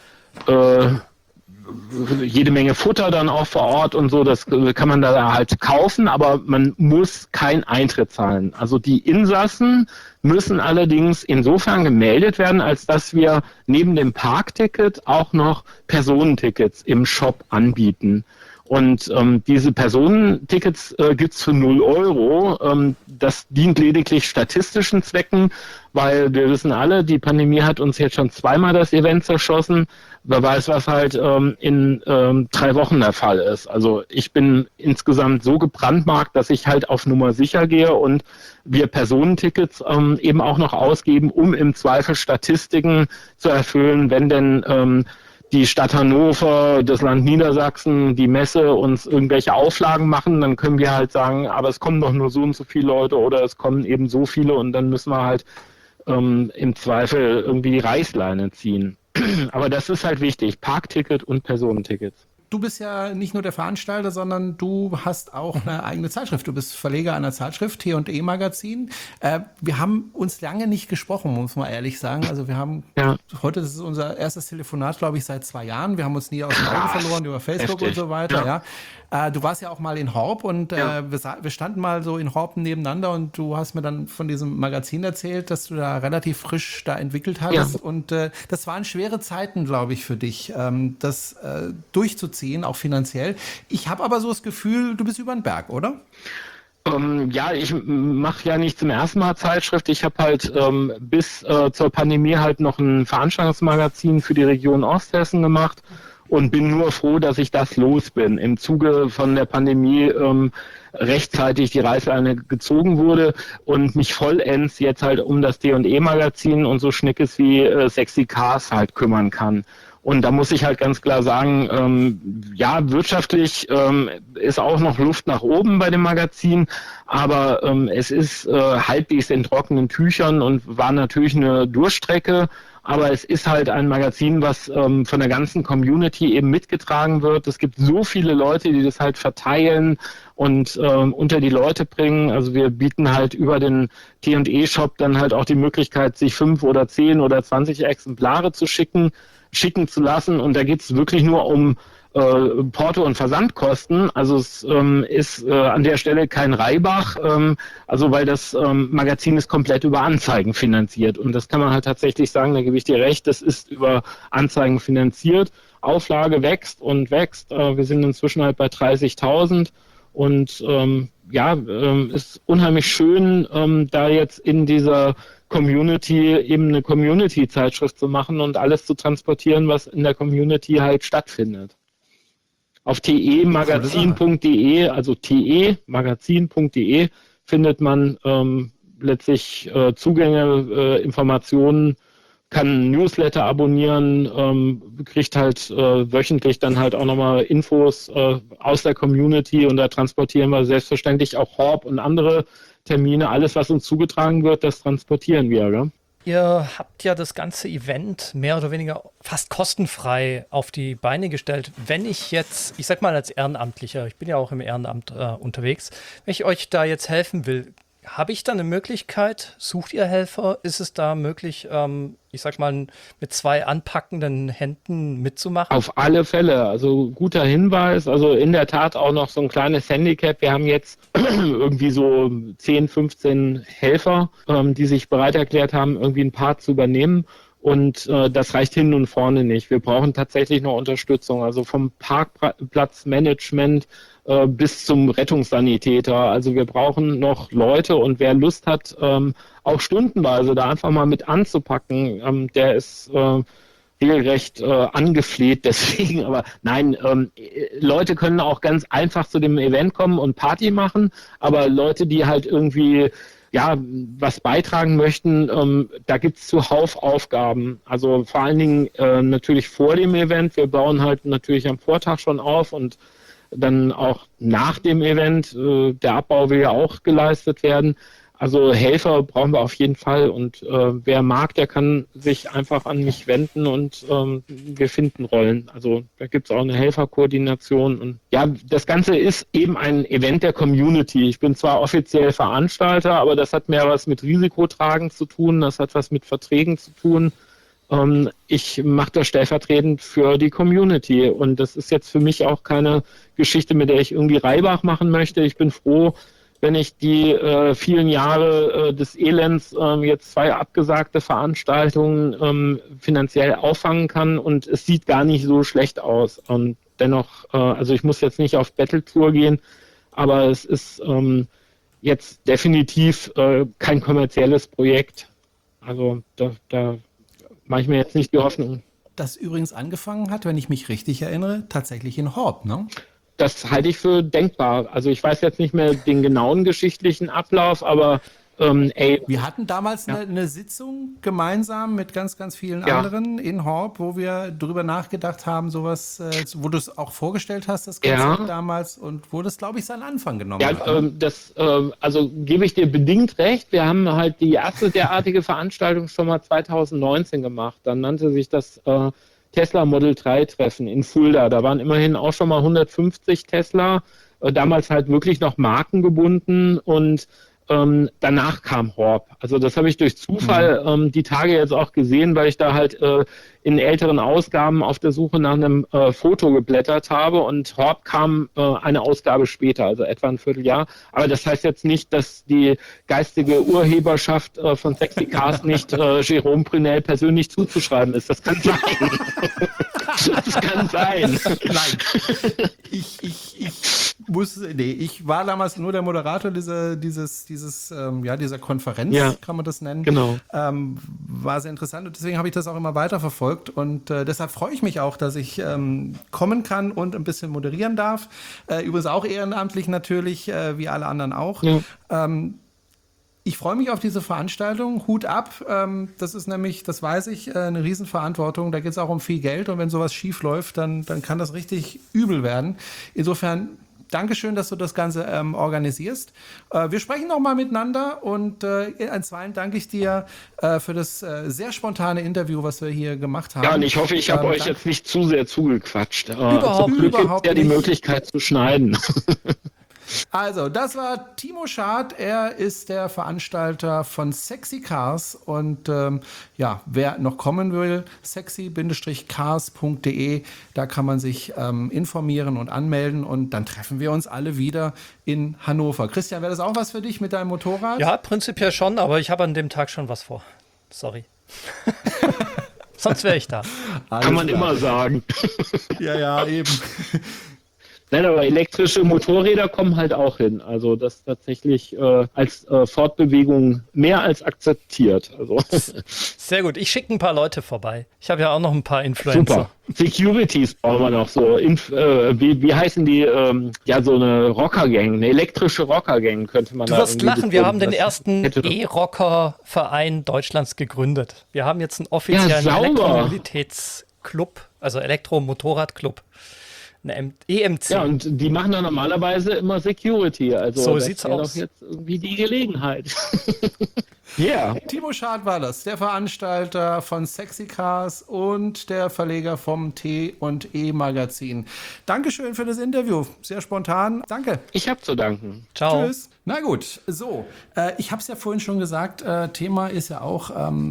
jede Menge Futter dann auch vor Ort und so, das kann man da halt kaufen, aber man muss keinen Eintritt zahlen. Also die Insassen müssen allerdings insofern gemeldet werden, als dass wir neben dem Parkticket auch noch Personentickets im Shop anbieten. Und diese Personentickets gibt's für 0 €. Das dient lediglich statistischen Zwecken, weil wir wissen alle, die Pandemie hat uns jetzt schon zweimal das Event zerschossen. Wer weiß, was halt in 3 Wochen der Fall ist. Also ich bin insgesamt so gebrandmarkt, dass ich halt auf Nummer sicher gehe und wir Personentickets eben auch noch ausgeben, um im Zweifel Statistiken zu erfüllen, wenn denn die Stadt Hannover, das Land Niedersachsen, die Messe uns irgendwelche Auflagen machen, dann können wir halt sagen, aber es kommen doch nur so und so viele Leute oder es kommen eben so viele und dann müssen wir halt im Zweifel irgendwie die Reißleine ziehen. Aber das ist halt wichtig, Parkticket und Personentickets. Du bist ja nicht nur der Veranstalter, sondern du hast auch eine eigene Zeitschrift. Du bist Verleger einer Zeitschrift, T&E Magazin. Wir haben uns lange nicht gesprochen, muss man ehrlich sagen. Also wir haben heute, das ist unser erstes Telefonat, glaube ich, seit 2 Jahren. Wir haben uns nie aus den Augen verloren über Facebook und so weiter. Ja. Du warst ja auch mal in Horb und wir standen mal so in Horb nebeneinander und du hast mir dann von diesem Magazin erzählt, dass du da relativ frisch da entwickelt hattest. Ja. Und das waren schwere Zeiten, glaube ich, für dich, das durchzuziehen, auch finanziell. Ich habe aber so das Gefühl, du bist über den Berg, oder? Ja, ich mache ja nicht zum ersten Mal Zeitschrift. Ich habe halt bis zur Pandemie halt noch ein Veranstaltungsmagazin für die Region Osthessen gemacht und bin nur froh, dass ich das los bin. Im Zuge von der Pandemie rechtzeitig die Reißleine gezogen wurde und mich vollends jetzt halt um das T&E Magazin und so Schnickes wie Sexy Cars halt kümmern kann. Und da muss ich halt ganz klar sagen, ja, wirtschaftlich ist auch noch Luft nach oben bei dem Magazin, aber es ist halbwegs in trockenen Tüchern und war natürlich eine Durchstrecke, aber es ist halt ein Magazin, was von der ganzen Community eben mitgetragen wird. Es gibt so viele Leute, die das halt verteilen und unter die Leute bringen. Also wir bieten halt über den T&E-Shop dann halt auch die Möglichkeit, sich 5 oder 10 oder 20 Exemplare zu schicken zu lassen. Und da geht es wirklich nur um Porto- und Versandkosten. Also es ist an der Stelle kein Reibach, also weil das Magazin ist komplett über Anzeigen finanziert. Und das kann man halt tatsächlich sagen, da gebe ich dir recht, das ist über Anzeigen finanziert. Auflage wächst und wächst. Wir sind inzwischen halt bei 30.000. Und ist unheimlich schön, da jetzt in dieser Community eben eine Community-Zeitschrift zu machen und alles zu transportieren, was in der Community halt stattfindet. Auf temagazin.de, also temagazin.de findet man letztlich Zugänge, Informationen, kann ein Newsletter abonnieren, kriegt halt wöchentlich dann halt auch nochmal Infos aus der Community und da transportieren wir selbstverständlich auch Horb und andere Termine. Alles, was uns zugetragen wird, das transportieren wir. Gell? ihr habt ja das ganze Event mehr oder weniger fast kostenfrei auf die Beine gestellt. Wenn ich jetzt, ich sag mal als Ehrenamtlicher, ich bin ja auch im Ehrenamt unterwegs, wenn ich euch da jetzt helfen will, habe ich da eine Möglichkeit? Sucht ihr Helfer? Ist es da möglich, ich sag mal, mit 2 anpackenden Händen mitzumachen? Auf alle Fälle. Also guter Hinweis. Also in der Tat auch noch so ein kleines Handicap. Wir haben jetzt irgendwie so 10, 15 Helfer, die sich bereit erklärt haben, irgendwie einen Part zu übernehmen. Und das reicht hin und vorne nicht. Wir brauchen tatsächlich noch Unterstützung. Also vom Parkplatzmanagement bis zum Rettungssanitäter. Also wir brauchen noch Leute und wer Lust hat, auch stundenweise da einfach mal mit anzupacken, der ist regelrecht angefleht deswegen. Aber nein, Leute können auch ganz einfach zu dem Event kommen und Party machen, aber Leute, die halt irgendwie was beitragen möchten, da gibt's zuhauf Aufgaben. Also vor allen Dingen natürlich vor dem Event. Wir bauen halt natürlich am Vortag schon auf und dann auch nach dem Event. Der Abbau will ja auch geleistet werden. Also Helfer brauchen wir auf jeden Fall und wer mag, der kann sich einfach an mich wenden und wir finden Rollen. Also da gibt es auch eine Helferkoordination und ja, das Ganze ist eben ein Event der Community. Ich bin zwar offiziell Veranstalter, aber das hat mehr was mit Risikotragen zu tun, das hat was mit Verträgen zu tun. Ich mache das stellvertretend für die Community und das ist jetzt für mich auch keine Geschichte, mit der ich irgendwie Reibach machen möchte. Ich bin froh, wenn ich die vielen Jahre des Elends jetzt 2 abgesagte Veranstaltungen finanziell auffangen kann und es sieht gar nicht so schlecht aus. Und dennoch, also ich muss jetzt nicht auf Battle-Tour gehen, aber es ist jetzt definitiv kein kommerzielles Projekt. Also da mache ich mir jetzt nicht die Hoffnung. Das übrigens angefangen hat, wenn ich mich richtig erinnere, tatsächlich in Horb, ne? Das halte ich für denkbar. Also ich weiß jetzt nicht mehr den genauen geschichtlichen Ablauf, aber wir hatten damals eine Sitzung gemeinsam mit ganz, ganz vielen anderen in Horb, wo wir drüber nachgedacht haben, sowas, wo du es auch vorgestellt hast, das Konzept damals, und wo das, glaube ich, seinen Anfang genommen hat. Also gebe ich dir bedingt recht. Wir haben halt die erste derartige Veranstaltung schon mal 2019 gemacht. Dann nannte sich das Tesla Model 3 Treffen in Fulda. Da waren immerhin auch schon mal 150 Tesla, damals halt wirklich noch markengebunden und danach kam Horb. Also das habe ich durch Zufall die Tage jetzt auch gesehen, weil ich da halt in älteren Ausgaben auf der Suche nach einem Foto geblättert habe und Horb kam eine Ausgabe später, also etwa ein Vierteljahr. Aber das heißt jetzt nicht, dass die geistige Urheberschaft von Sexy Cars nicht Jérôme Brunel persönlich zuzuschreiben ist. Das kann sein. Das kann sein. Nein. Ich war damals nur der Moderator dieser Konferenz, kann man das nennen. Genau. War sehr interessant und deswegen habe ich das auch immer weiterverfolgt und deshalb freue ich mich auch, dass ich kommen kann und ein bisschen moderieren darf. Übrigens auch ehrenamtlich natürlich, wie alle anderen auch. Ja. Ich freue mich auf diese Veranstaltung. Hut ab. Das ist nämlich, das weiß ich, eine Riesenverantwortung. Da geht es auch um viel Geld und wenn sowas schief läuft, dann kann das richtig übel werden. Insofern Dankeschön, dass du das Ganze organisierst. Wir sprechen noch mal miteinander und einstweilen danke ich dir für das sehr spontane Interview, was wir hier gemacht haben. Ja, und ich hoffe, ich habe euch jetzt nicht zu sehr zugequatscht. Überhaupt gibt ja die Möglichkeit zu schneiden. Also, das war Timo Schad. Er ist der Veranstalter von Sexy Cars. Und wer noch kommen will, sexy-cars.de, da kann man sich informieren und anmelden. Und dann treffen wir uns alle wieder in Hannover. Christian, wäre das auch was für dich mit deinem Motorrad? Ja, prinzipiell schon, aber ich habe an dem Tag schon was vor. Sorry. Sonst wäre ich da. Kann man immer sagen. Ja, eben. Nein, aber elektrische Motorräder kommen halt auch hin. Also das tatsächlich als Fortbewegung mehr als akzeptiert. Also. Sehr gut. Ich schicke ein paar Leute vorbei. Ich habe ja auch noch ein paar Influencer. Super. Securities brauchen wir noch so. Wie heißen die? So eine Rockergang, eine elektrische Rockergang könnte man da. Du wirst lachen, wir haben den ersten E-Rocker-Verein Deutschlands gegründet. Wir haben jetzt einen offiziellen Elektromobilitätsclub, also Elektromotorradclub. Eine EMC. Ja, und die machen dann normalerweise immer Security. Also so das sieht's wäre aus. doch jetzt irgendwie die Gelegenheit. Yeah. Timo Schad war das, der Veranstalter von Sexy Cars und der Verleger vom T&E Magazin. Dankeschön für das Interview. Sehr spontan. Danke. Ich habe zu danken. Ciao. Tschüss. Na gut, so. Ich habe es ja vorhin schon gesagt, Thema ist ja auch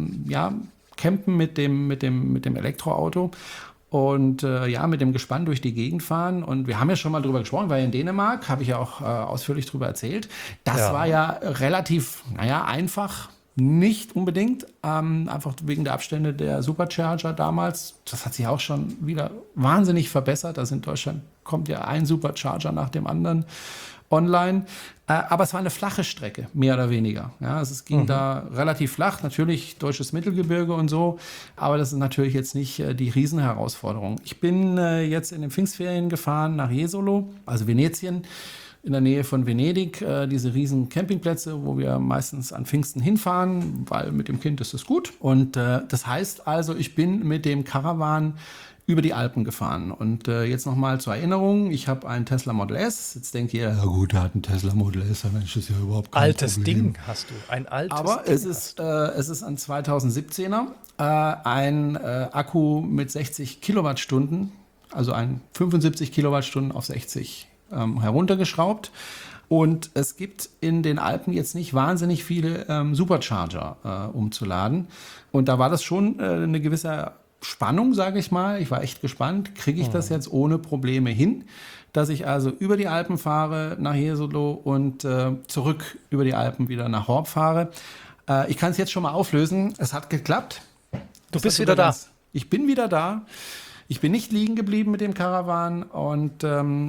Campen mit dem Elektroauto. Und mit dem Gespann durch die Gegend fahren. Und wir haben ja schon mal drüber gesprochen, weil in Dänemark, habe ich ja auch ausführlich drüber erzählt. Das war ja relativ, einfach, nicht unbedingt. Einfach wegen der Abstände der Supercharger damals. Das hat sich auch schon wieder wahnsinnig verbessert. Also in Deutschland kommt ja ein Supercharger nach dem anderen online. Aber es war eine flache Strecke, mehr oder weniger. Ja, also es ging da relativ flach, natürlich deutsches Mittelgebirge und so, aber das ist natürlich jetzt nicht die Riesenherausforderung. Ich bin jetzt in den Pfingstferien gefahren nach Jesolo, also Venetien, in der Nähe von Venedig, diese riesen Campingplätze, wo wir meistens an Pfingsten hinfahren, weil mit dem Kind ist es gut. Und das heißt also, ich bin mit dem Caravan über die Alpen gefahren. Und jetzt nochmal zur Erinnerung, ich habe einen Tesla Model S. Jetzt denkt ihr, ja gut, er hat einen Tesla Model S, dann ist das ja überhaupt kein Altes Problem. Ding hast du, ein altes Aber Ding es ist ein 2017er, ein Akku mit 60 Kilowattstunden, also ein 75 Kilowattstunden auf 60 heruntergeschraubt. Und es gibt in den Alpen jetzt nicht wahnsinnig viele Supercharger umzuladen. Und da war das schon eine gewisse Spannung, sage ich mal. Ich war echt gespannt, kriege ich das jetzt ohne Probleme hin, dass ich also über die Alpen fahre nach Jesolo und zurück über die Alpen wieder nach Horb fahre. Ich kann es jetzt schon mal auflösen. Es hat geklappt. Du bist wieder da. Ich bin wieder da. Ich bin nicht liegen geblieben mit dem Caravan und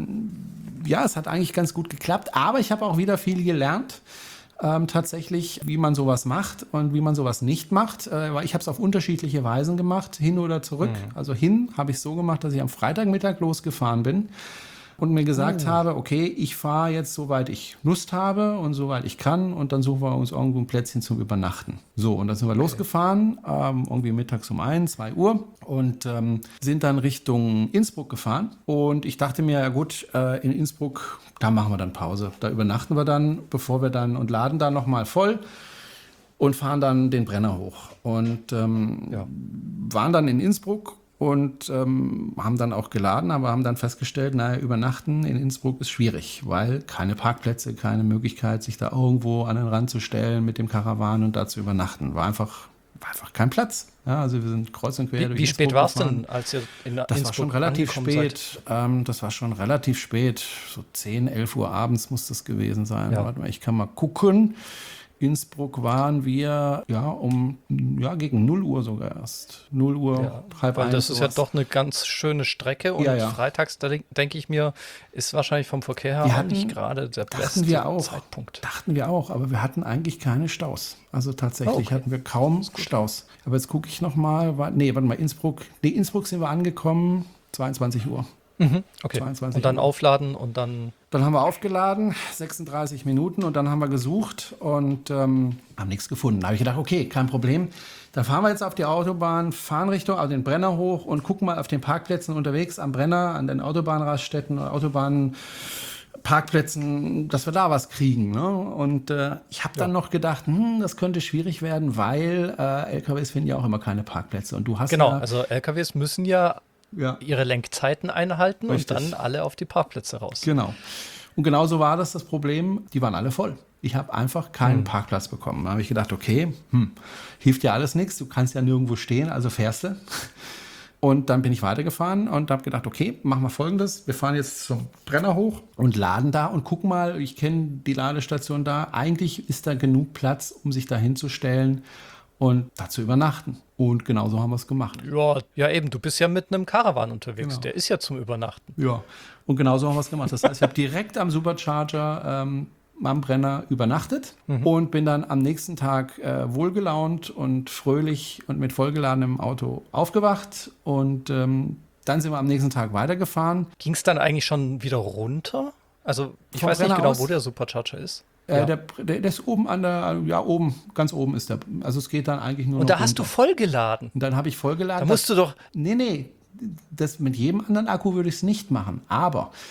es hat eigentlich ganz gut geklappt. Aber ich habe auch wieder viel gelernt. Tatsächlich, wie man sowas macht und wie man sowas nicht macht. Weil ich habe es auf unterschiedliche Weisen gemacht, hin oder zurück. Also hin habe ich so gemacht, dass ich am Freitagmittag losgefahren bin und mir gesagt habe, okay, ich fahre jetzt, soweit ich Lust habe und soweit ich kann und dann suchen wir uns irgendwo ein Plätzchen zum Übernachten. So, und dann sind wir losgefahren, irgendwie mittags um 1, 2 Uhr und sind dann Richtung Innsbruck gefahren. Und ich dachte mir, ja gut, in Innsbruck, da machen wir dann Pause. Da übernachten wir dann, und laden dann nochmal voll und fahren dann den Brenner hoch. Und waren dann in Innsbruck und haben dann auch geladen, aber haben dann festgestellt, übernachten in Innsbruck ist schwierig, weil keine Parkplätze, keine Möglichkeit, sich da irgendwo an den Rand zu stellen mit dem Karawan und da zu übernachten. War einfach kein Platz. Ja, also wir sind kreuz und quer durch Wie spät Innsbruck war es gefahren. denn, als ihr in Das Innsbruck war schon relativ angekommen spät. Das war schon relativ spät. So 10, 11 Uhr abends muss das gewesen sein. Ja. Warte mal, ich kann mal gucken. Innsbruck waren wir gegen 0 Uhr sogar erst. 0 Uhr, halb weil eins. das ist ja sowas. doch eine ganz schöne Strecke und Ja. freitags, da denke ich mir, ist wahrscheinlich vom Verkehr her auch nicht gerade der beste Zeitpunkt. Dachten wir auch, aber wir hatten eigentlich keine Staus. Also tatsächlich hatten wir kaum Staus. Aber jetzt gucke ich nochmal. Innsbruck sind wir angekommen, 22 Uhr. Okay, 22 und dann Uhr. aufladen und dann... Dann haben wir aufgeladen, 36 Minuten und dann haben wir gesucht und haben nichts gefunden. Da habe ich gedacht, okay, kein Problem. Dann fahren wir jetzt auf die Autobahn, fahren Richtung den Brenner hoch und gucken mal auf den Parkplätzen unterwegs am Brenner, an den Autobahnraststätten, Autobahnparkplätzen, dass wir da was kriegen. Ne? Und ich habe dann noch gedacht, das könnte schwierig werden, weil LKWs finden ja auch immer keine Parkplätze. Und du hast also LKWs müssen ja ihre Lenkzeiten einhalten. Richtig. Und dann alle auf die Parkplätze raus. Genau. Und genauso war das Problem, die waren alle voll. Ich habe einfach keinen Parkplatz bekommen. Da habe ich gedacht, okay, hilft ja alles nichts, du kannst ja nirgendwo stehen, also fährst du. Und dann bin ich weitergefahren und habe gedacht, okay, machen wir Folgendes. Wir fahren jetzt zum Brenner hoch und laden da und gucken mal, ich kenne die Ladestation da. Eigentlich ist da genug Platz, um sich da hinzustellen und da zu übernachten. Und genauso haben wir es gemacht. Ja, eben, du bist ja mit einem Caravan unterwegs. Genau. Der ist ja zum Übernachten. Ja, und genauso haben wir es gemacht. Das heißt, ich habe direkt am Supercharger am Brenner übernachtet und bin dann am nächsten Tag wohlgelaunt und fröhlich und mit vollgeladenem Auto aufgewacht. Und dann sind wir am nächsten Tag weitergefahren. Ging es dann eigentlich schon wieder runter? Also, ich Vom weiß nicht Brenner genau, aus? wo der Supercharger ist. Der ist oben ganz oben ist der. Also es geht dann eigentlich nur Und noch da hast du runter. vollgeladen. Und dann habe ich vollgeladen. Da musst du doch... Nee, das mit jedem anderen Akku würde ich es nicht machen. Aber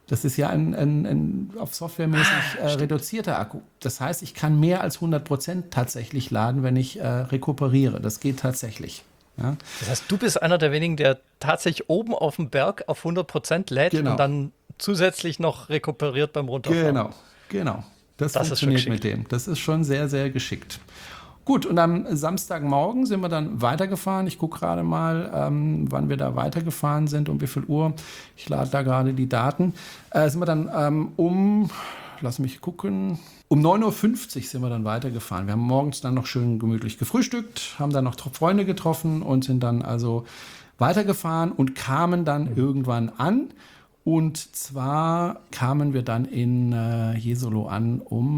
Das ist ja ein auf softwaremäßig reduzierter Akku. Das heißt, ich kann mehr als 100% tatsächlich laden, wenn ich rekuperiere. Das geht tatsächlich. Ja. Das heißt, du bist einer der wenigen, der tatsächlich oben auf dem Berg auf 100% lädt und dann zusätzlich noch rekuperiert beim Runterfahren. Genau. Das ist funktioniert mit dem. Das ist schon sehr, sehr geschickt. Gut, und am Samstagmorgen sind wir dann weitergefahren. Ich gucke gerade mal, wann wir da weitergefahren sind, um wie viel Uhr. Ich lade da gerade die Daten. Sind wir dann lass mich gucken, um 9:50 Uhr sind wir dann weitergefahren. Wir haben morgens dann noch schön gemütlich gefrühstückt, haben dann noch Freunde getroffen und sind dann also weitergefahren und kamen dann irgendwann an. Und zwar kamen wir dann in Jesolo an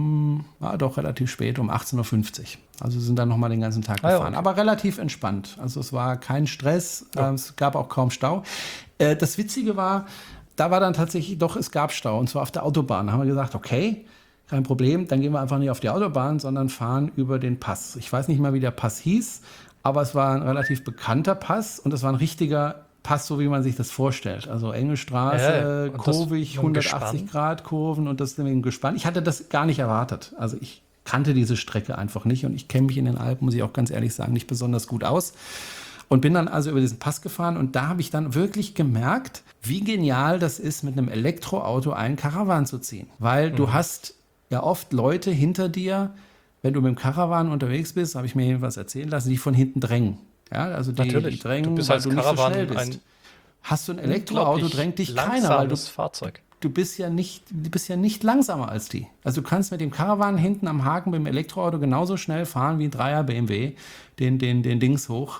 doch relativ spät, um 18:50 Uhr. Also sind dann nochmal den ganzen Tag gefahren. Okay. Aber relativ entspannt. Also es war kein Stress, es gab auch kaum Stau. Das Witzige war, da war dann tatsächlich es gab Stau. Und zwar auf der Autobahn. Da haben wir gesagt, okay, kein Problem, dann gehen wir einfach nicht auf die Autobahn, sondern fahren über den Pass. Ich weiß nicht mal, wie der Pass hieß, aber es war ein relativ bekannter Pass und es war ein richtiger Pass, so wie man sich das vorstellt. Also enge Straße, kurvig, 180-Grad-Kurven und das mit dem Gespann. Ich hatte das gar nicht erwartet. Also ich kannte diese Strecke einfach nicht und ich kenne mich in den Alpen, muss ich auch ganz ehrlich sagen, nicht besonders gut aus. Und bin dann also über diesen Pass gefahren und da habe ich dann wirklich gemerkt, wie genial das ist, mit einem Elektroauto einen Caravan zu ziehen. Weil du hast ja oft Leute hinter dir, wenn du mit dem Caravan unterwegs bist, habe ich mir jedenfalls erzählen lassen, die von hinten drängen. Ja, also die drängen, du bist weil als du nicht Caravan so schnell bist. Hast du ein Elektroauto, drängt dich keiner, weil du bist ja nicht langsamer als die. Also du kannst mit dem Caravan hinten am Haken mit dem Elektroauto genauso schnell fahren wie ein 3er BMW, den Dings hoch.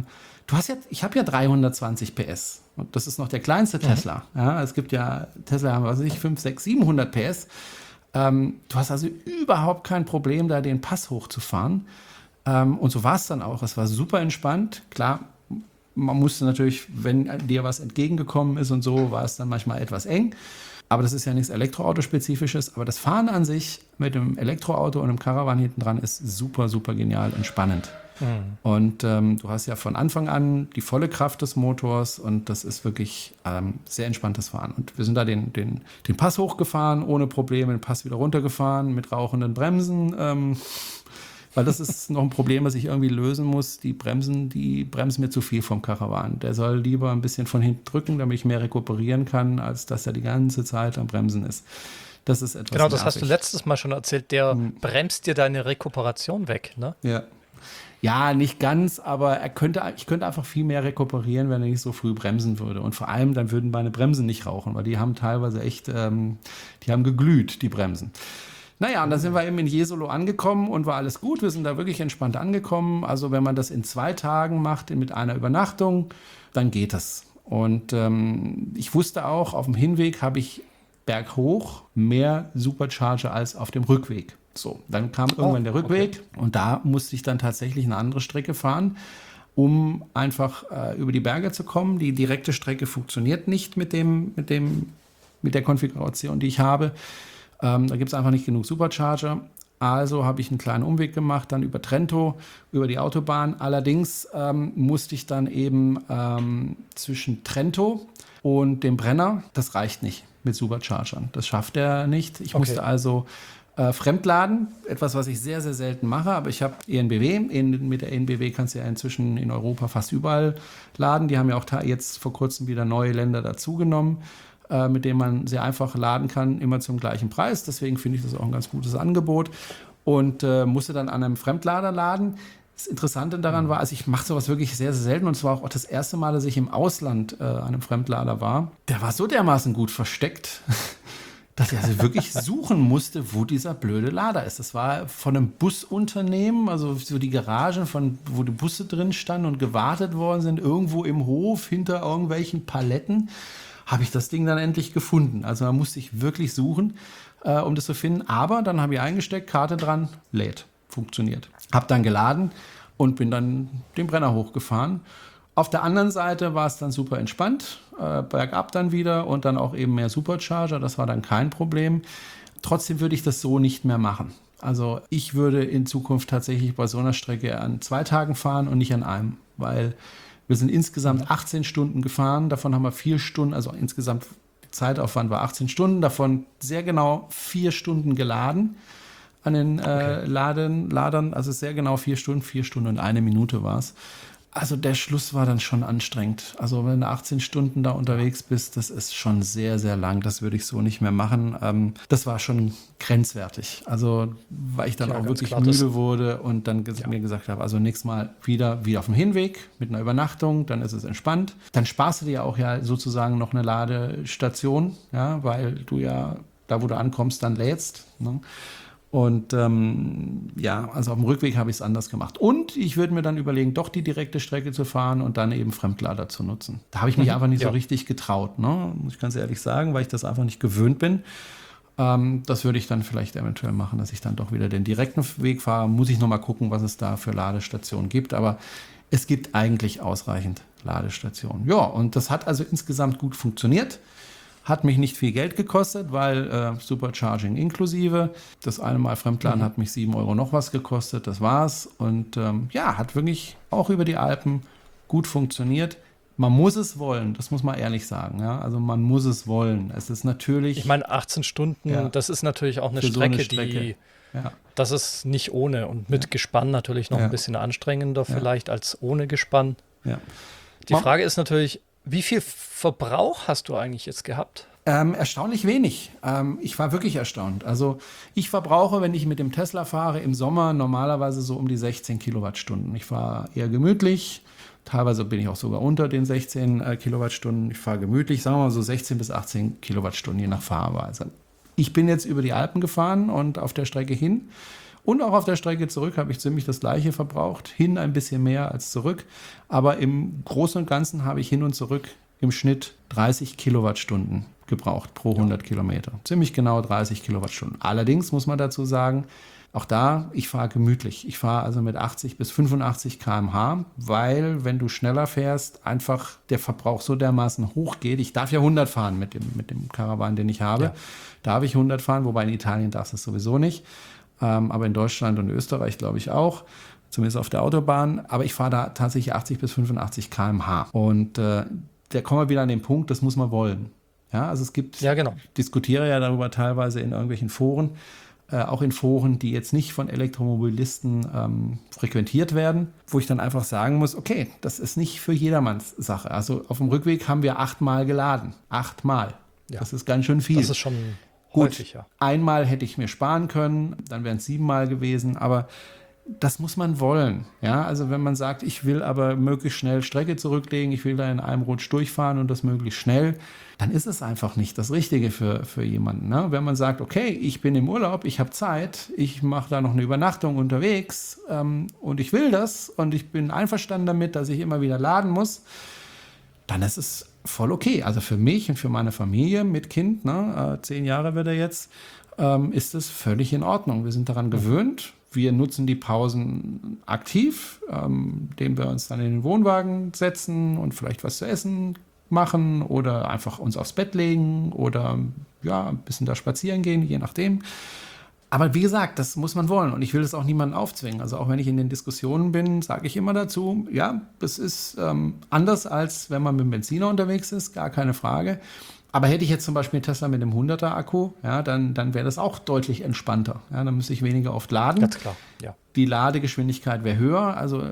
Ich habe ja 320 PS und das ist noch der kleinste Tesla. Ja, es gibt ja Tesla haben 5, 6, 700 PS. Du hast also überhaupt kein Problem, da den Pass hochzufahren. Und so war es dann auch. Es war super entspannt. Klar, man musste natürlich, wenn dir was entgegengekommen ist und so, war es dann manchmal etwas eng. Aber das ist ja nichts Elektroauto-spezifisches. Aber das Fahren an sich mit dem Elektroauto und einem Caravan hinten dran ist super, super genial und spannend. Und du hast ja von Anfang an die volle Kraft des Motors und das ist wirklich sehr entspanntes Fahren. Und wir sind da den Pass hochgefahren, ohne Probleme, den Pass wieder runtergefahren mit rauchenden Bremsen. Weil das ist noch ein Problem, was ich irgendwie lösen muss. Die bremsen mir zu viel vom Caravan. Der soll lieber ein bisschen von hinten drücken, damit ich mehr rekuperieren kann, als dass er die ganze Zeit am Bremsen ist. Das ist etwas Genau, das hast du letztes Mal schon erzählt. Der bremst dir deine Rekuperation weg, ne? Ja. Ja, nicht ganz, aber ich könnte einfach viel mehr rekuperieren, wenn er nicht so früh bremsen würde. Und vor allem, dann würden meine Bremsen nicht rauchen, weil die haben teilweise echt, die haben geglüht, die Bremsen. Naja, und dann sind wir eben in Jesolo angekommen und war alles gut. Wir sind da wirklich entspannt angekommen. Also wenn man das in 2 Tagen macht, mit einer Übernachtung, dann geht das. Und ich wusste auch, auf dem Hinweg habe ich berghoch mehr Supercharger als auf dem Rückweg. So, dann kam irgendwann der Rückweg und da musste ich dann tatsächlich eine andere Strecke fahren, um einfach über die Berge zu kommen. Die direkte Strecke funktioniert nicht mit der Konfiguration, die ich habe. Da gibt es einfach nicht genug Supercharger. Also habe ich einen kleinen Umweg gemacht, dann über Trento, über die Autobahn. Allerdings musste ich dann eben zwischen Trento und dem Brenner, das reicht nicht mit Superchargern. Das schafft er nicht. Ich musste also fremdladen, etwas, was ich sehr, sehr selten mache, aber ich habe ENBW. Mit der ENBW kannst du ja inzwischen in Europa fast überall laden. Die haben ja auch jetzt vor kurzem wieder neue Länder dazugenommen, mit denen man sehr einfach laden kann, immer zum gleichen Preis. Deswegen finde ich das auch ein ganz gutes Angebot und musste dann an einem Fremdlader laden. Das Interessante daran war, also ich mache sowas wirklich sehr, sehr selten und es war auch das erste Mal, dass ich im Ausland an einem Fremdlader war. Der war so dermaßen gut versteckt, dass ich also wirklich suchen musste, wo dieser blöde Lader ist. Das war von einem Busunternehmen, also so die Garagen, wo die Busse drin standen und gewartet worden sind, irgendwo im Hof hinter irgendwelchen Paletten, habe ich das Ding dann endlich gefunden. Also da musste ich wirklich suchen, um das zu finden. Aber dann habe ich eingesteckt, Karte dran, lädt, funktioniert. Habe dann geladen und bin dann den Brenner hochgefahren. Auf der anderen Seite war es dann super entspannt, bergab dann wieder und dann auch eben mehr Supercharger, das war dann kein Problem. Trotzdem würde ich das so nicht mehr machen. Also ich würde in Zukunft tatsächlich bei so einer Strecke an 2 Tagen fahren und nicht an einem, weil wir sind insgesamt 18 Stunden gefahren, davon haben wir 4 Stunden, also insgesamt Zeitaufwand war 18 Stunden, davon sehr genau 4 Stunden geladen an den Ladern, also sehr genau 4 Stunden und 1 Minute war es. Also der Schluss war dann schon anstrengend. Also wenn du 18 Stunden da unterwegs bist, das ist schon sehr, sehr lang. Das würde ich so nicht mehr machen. Das war schon grenzwertig. Also weil ich dann auch wirklich müde wurde und dann mir gesagt habe, also nächstes Mal wieder auf dem Hinweg mit einer Übernachtung, dann ist es entspannt. Dann sparst du dir auch ja sozusagen noch eine Ladestation, ja, weil du ja da, wo du ankommst, dann lädst, ne? Und also auf dem Rückweg habe ich es anders gemacht. Und ich würde mir dann überlegen, doch die direkte Strecke zu fahren und dann eben Fremdlader zu nutzen. Da habe ich mich einfach nicht so richtig getraut, ne? Muss ich ganz ehrlich sagen, weil ich das einfach nicht gewöhnt bin. Das würde ich dann vielleicht eventuell machen, dass ich dann doch wieder den direkten Weg fahre. Muss ich noch mal gucken, was es da für Ladestationen gibt. Aber es gibt eigentlich ausreichend Ladestationen. Ja, und das hat also insgesamt gut funktioniert. Hat mich nicht viel Geld gekostet, weil Supercharging inklusive. Das eine Mal Fremdladen hat mich 7 Euro noch was gekostet, das war's. Und hat wirklich auch über die Alpen gut funktioniert. Man muss es wollen, das muss man ehrlich sagen. Ja? Also man muss es wollen. Es ist natürlich... Ich meine, 18 Stunden, das ist natürlich auch eine Strecke, die... Ja. Das ist nicht ohne und mit Gespann natürlich noch ein bisschen anstrengender vielleicht als ohne Gespann. Ja. Die Frage ist natürlich, wie viel Verbrauch hast du eigentlich jetzt gehabt? Erstaunlich wenig. Ich war wirklich erstaunt. Also ich verbrauche, wenn ich mit dem Tesla fahre, im Sommer normalerweise so um die 16 Kilowattstunden. Ich fahre eher gemütlich. Teilweise bin ich auch sogar unter den 16 Kilowattstunden. Ich fahre gemütlich, sagen wir mal so 16 bis 18 Kilowattstunden, je nach Fahrweise. Ich bin jetzt über die Alpen gefahren und auf der Strecke hin und auch auf der Strecke zurück habe ich ziemlich das Gleiche verbraucht. Hin ein bisschen mehr als zurück. Aber im Großen und Ganzen habe ich hin und zurück im Schnitt 30 Kilowattstunden gebraucht pro 100 Kilometer. Ziemlich genau 30 Kilowattstunden. Allerdings muss man dazu sagen, auch da, ich fahre gemütlich. Ich fahre also mit 80 bis 85 km/h, weil wenn du schneller fährst, einfach der Verbrauch so dermaßen hochgeht. Ich darf ja 100 fahren mit dem Caravan, den ich habe. Ja. Darf ich 100 fahren, wobei in Italien darfst du es sowieso nicht. Aber in Deutschland und Österreich glaube ich auch, zumindest auf der Autobahn. Aber ich fahre da tatsächlich 80 bis 85 km/h. Und da kommen wir wieder an den Punkt, das muss man wollen. Ja, also es gibt, diskutiere ja darüber teilweise in irgendwelchen Foren, auch in Foren, die jetzt nicht von Elektromobilisten frequentiert werden, wo ich dann einfach sagen muss, okay, das ist nicht für jedermanns Sache. Also auf dem Rückweg haben wir 8-mal geladen. 8-mal. Ja. Das ist ganz schön viel. Das ist schon häufig, ja. Einmal hätte ich mir sparen können, dann wären es 7-mal gewesen, aber das muss man wollen. Ja, also wenn man sagt, ich will aber möglichst schnell Strecke zurücklegen, ich will da in einem Rutsch durchfahren und das möglichst schnell, dann ist es einfach nicht das Richtige für jemanden. Ne? Wenn man sagt, okay, ich bin im Urlaub, ich habe Zeit, ich mache da noch eine Übernachtung unterwegs und ich will das und ich bin einverstanden damit, dass ich immer wieder laden muss, dann ist es voll okay. Also für mich und für meine Familie mit Kind, 10 Jahre wird er jetzt, ist es völlig in Ordnung. Wir sind daran gewöhnt. Wir nutzen die Pausen aktiv, indem wir uns dann in den Wohnwagen setzen und vielleicht was zu essen machen oder einfach uns aufs Bett legen oder ein bisschen da spazieren gehen, je nachdem. Aber wie gesagt, das muss man wollen und ich will das auch niemandem aufzwingen. Also auch wenn ich in den Diskussionen bin, sage ich immer dazu, ja, das ist anders, als wenn man mit dem Benziner unterwegs ist, gar keine Frage. Aber hätte ich jetzt zum Beispiel einen Tesla mit einem 100er Akku, ja, dann wäre das auch deutlich entspannter. Ja, dann müsste ich weniger oft laden. Ganz klar, ja. Die Ladegeschwindigkeit wäre höher, also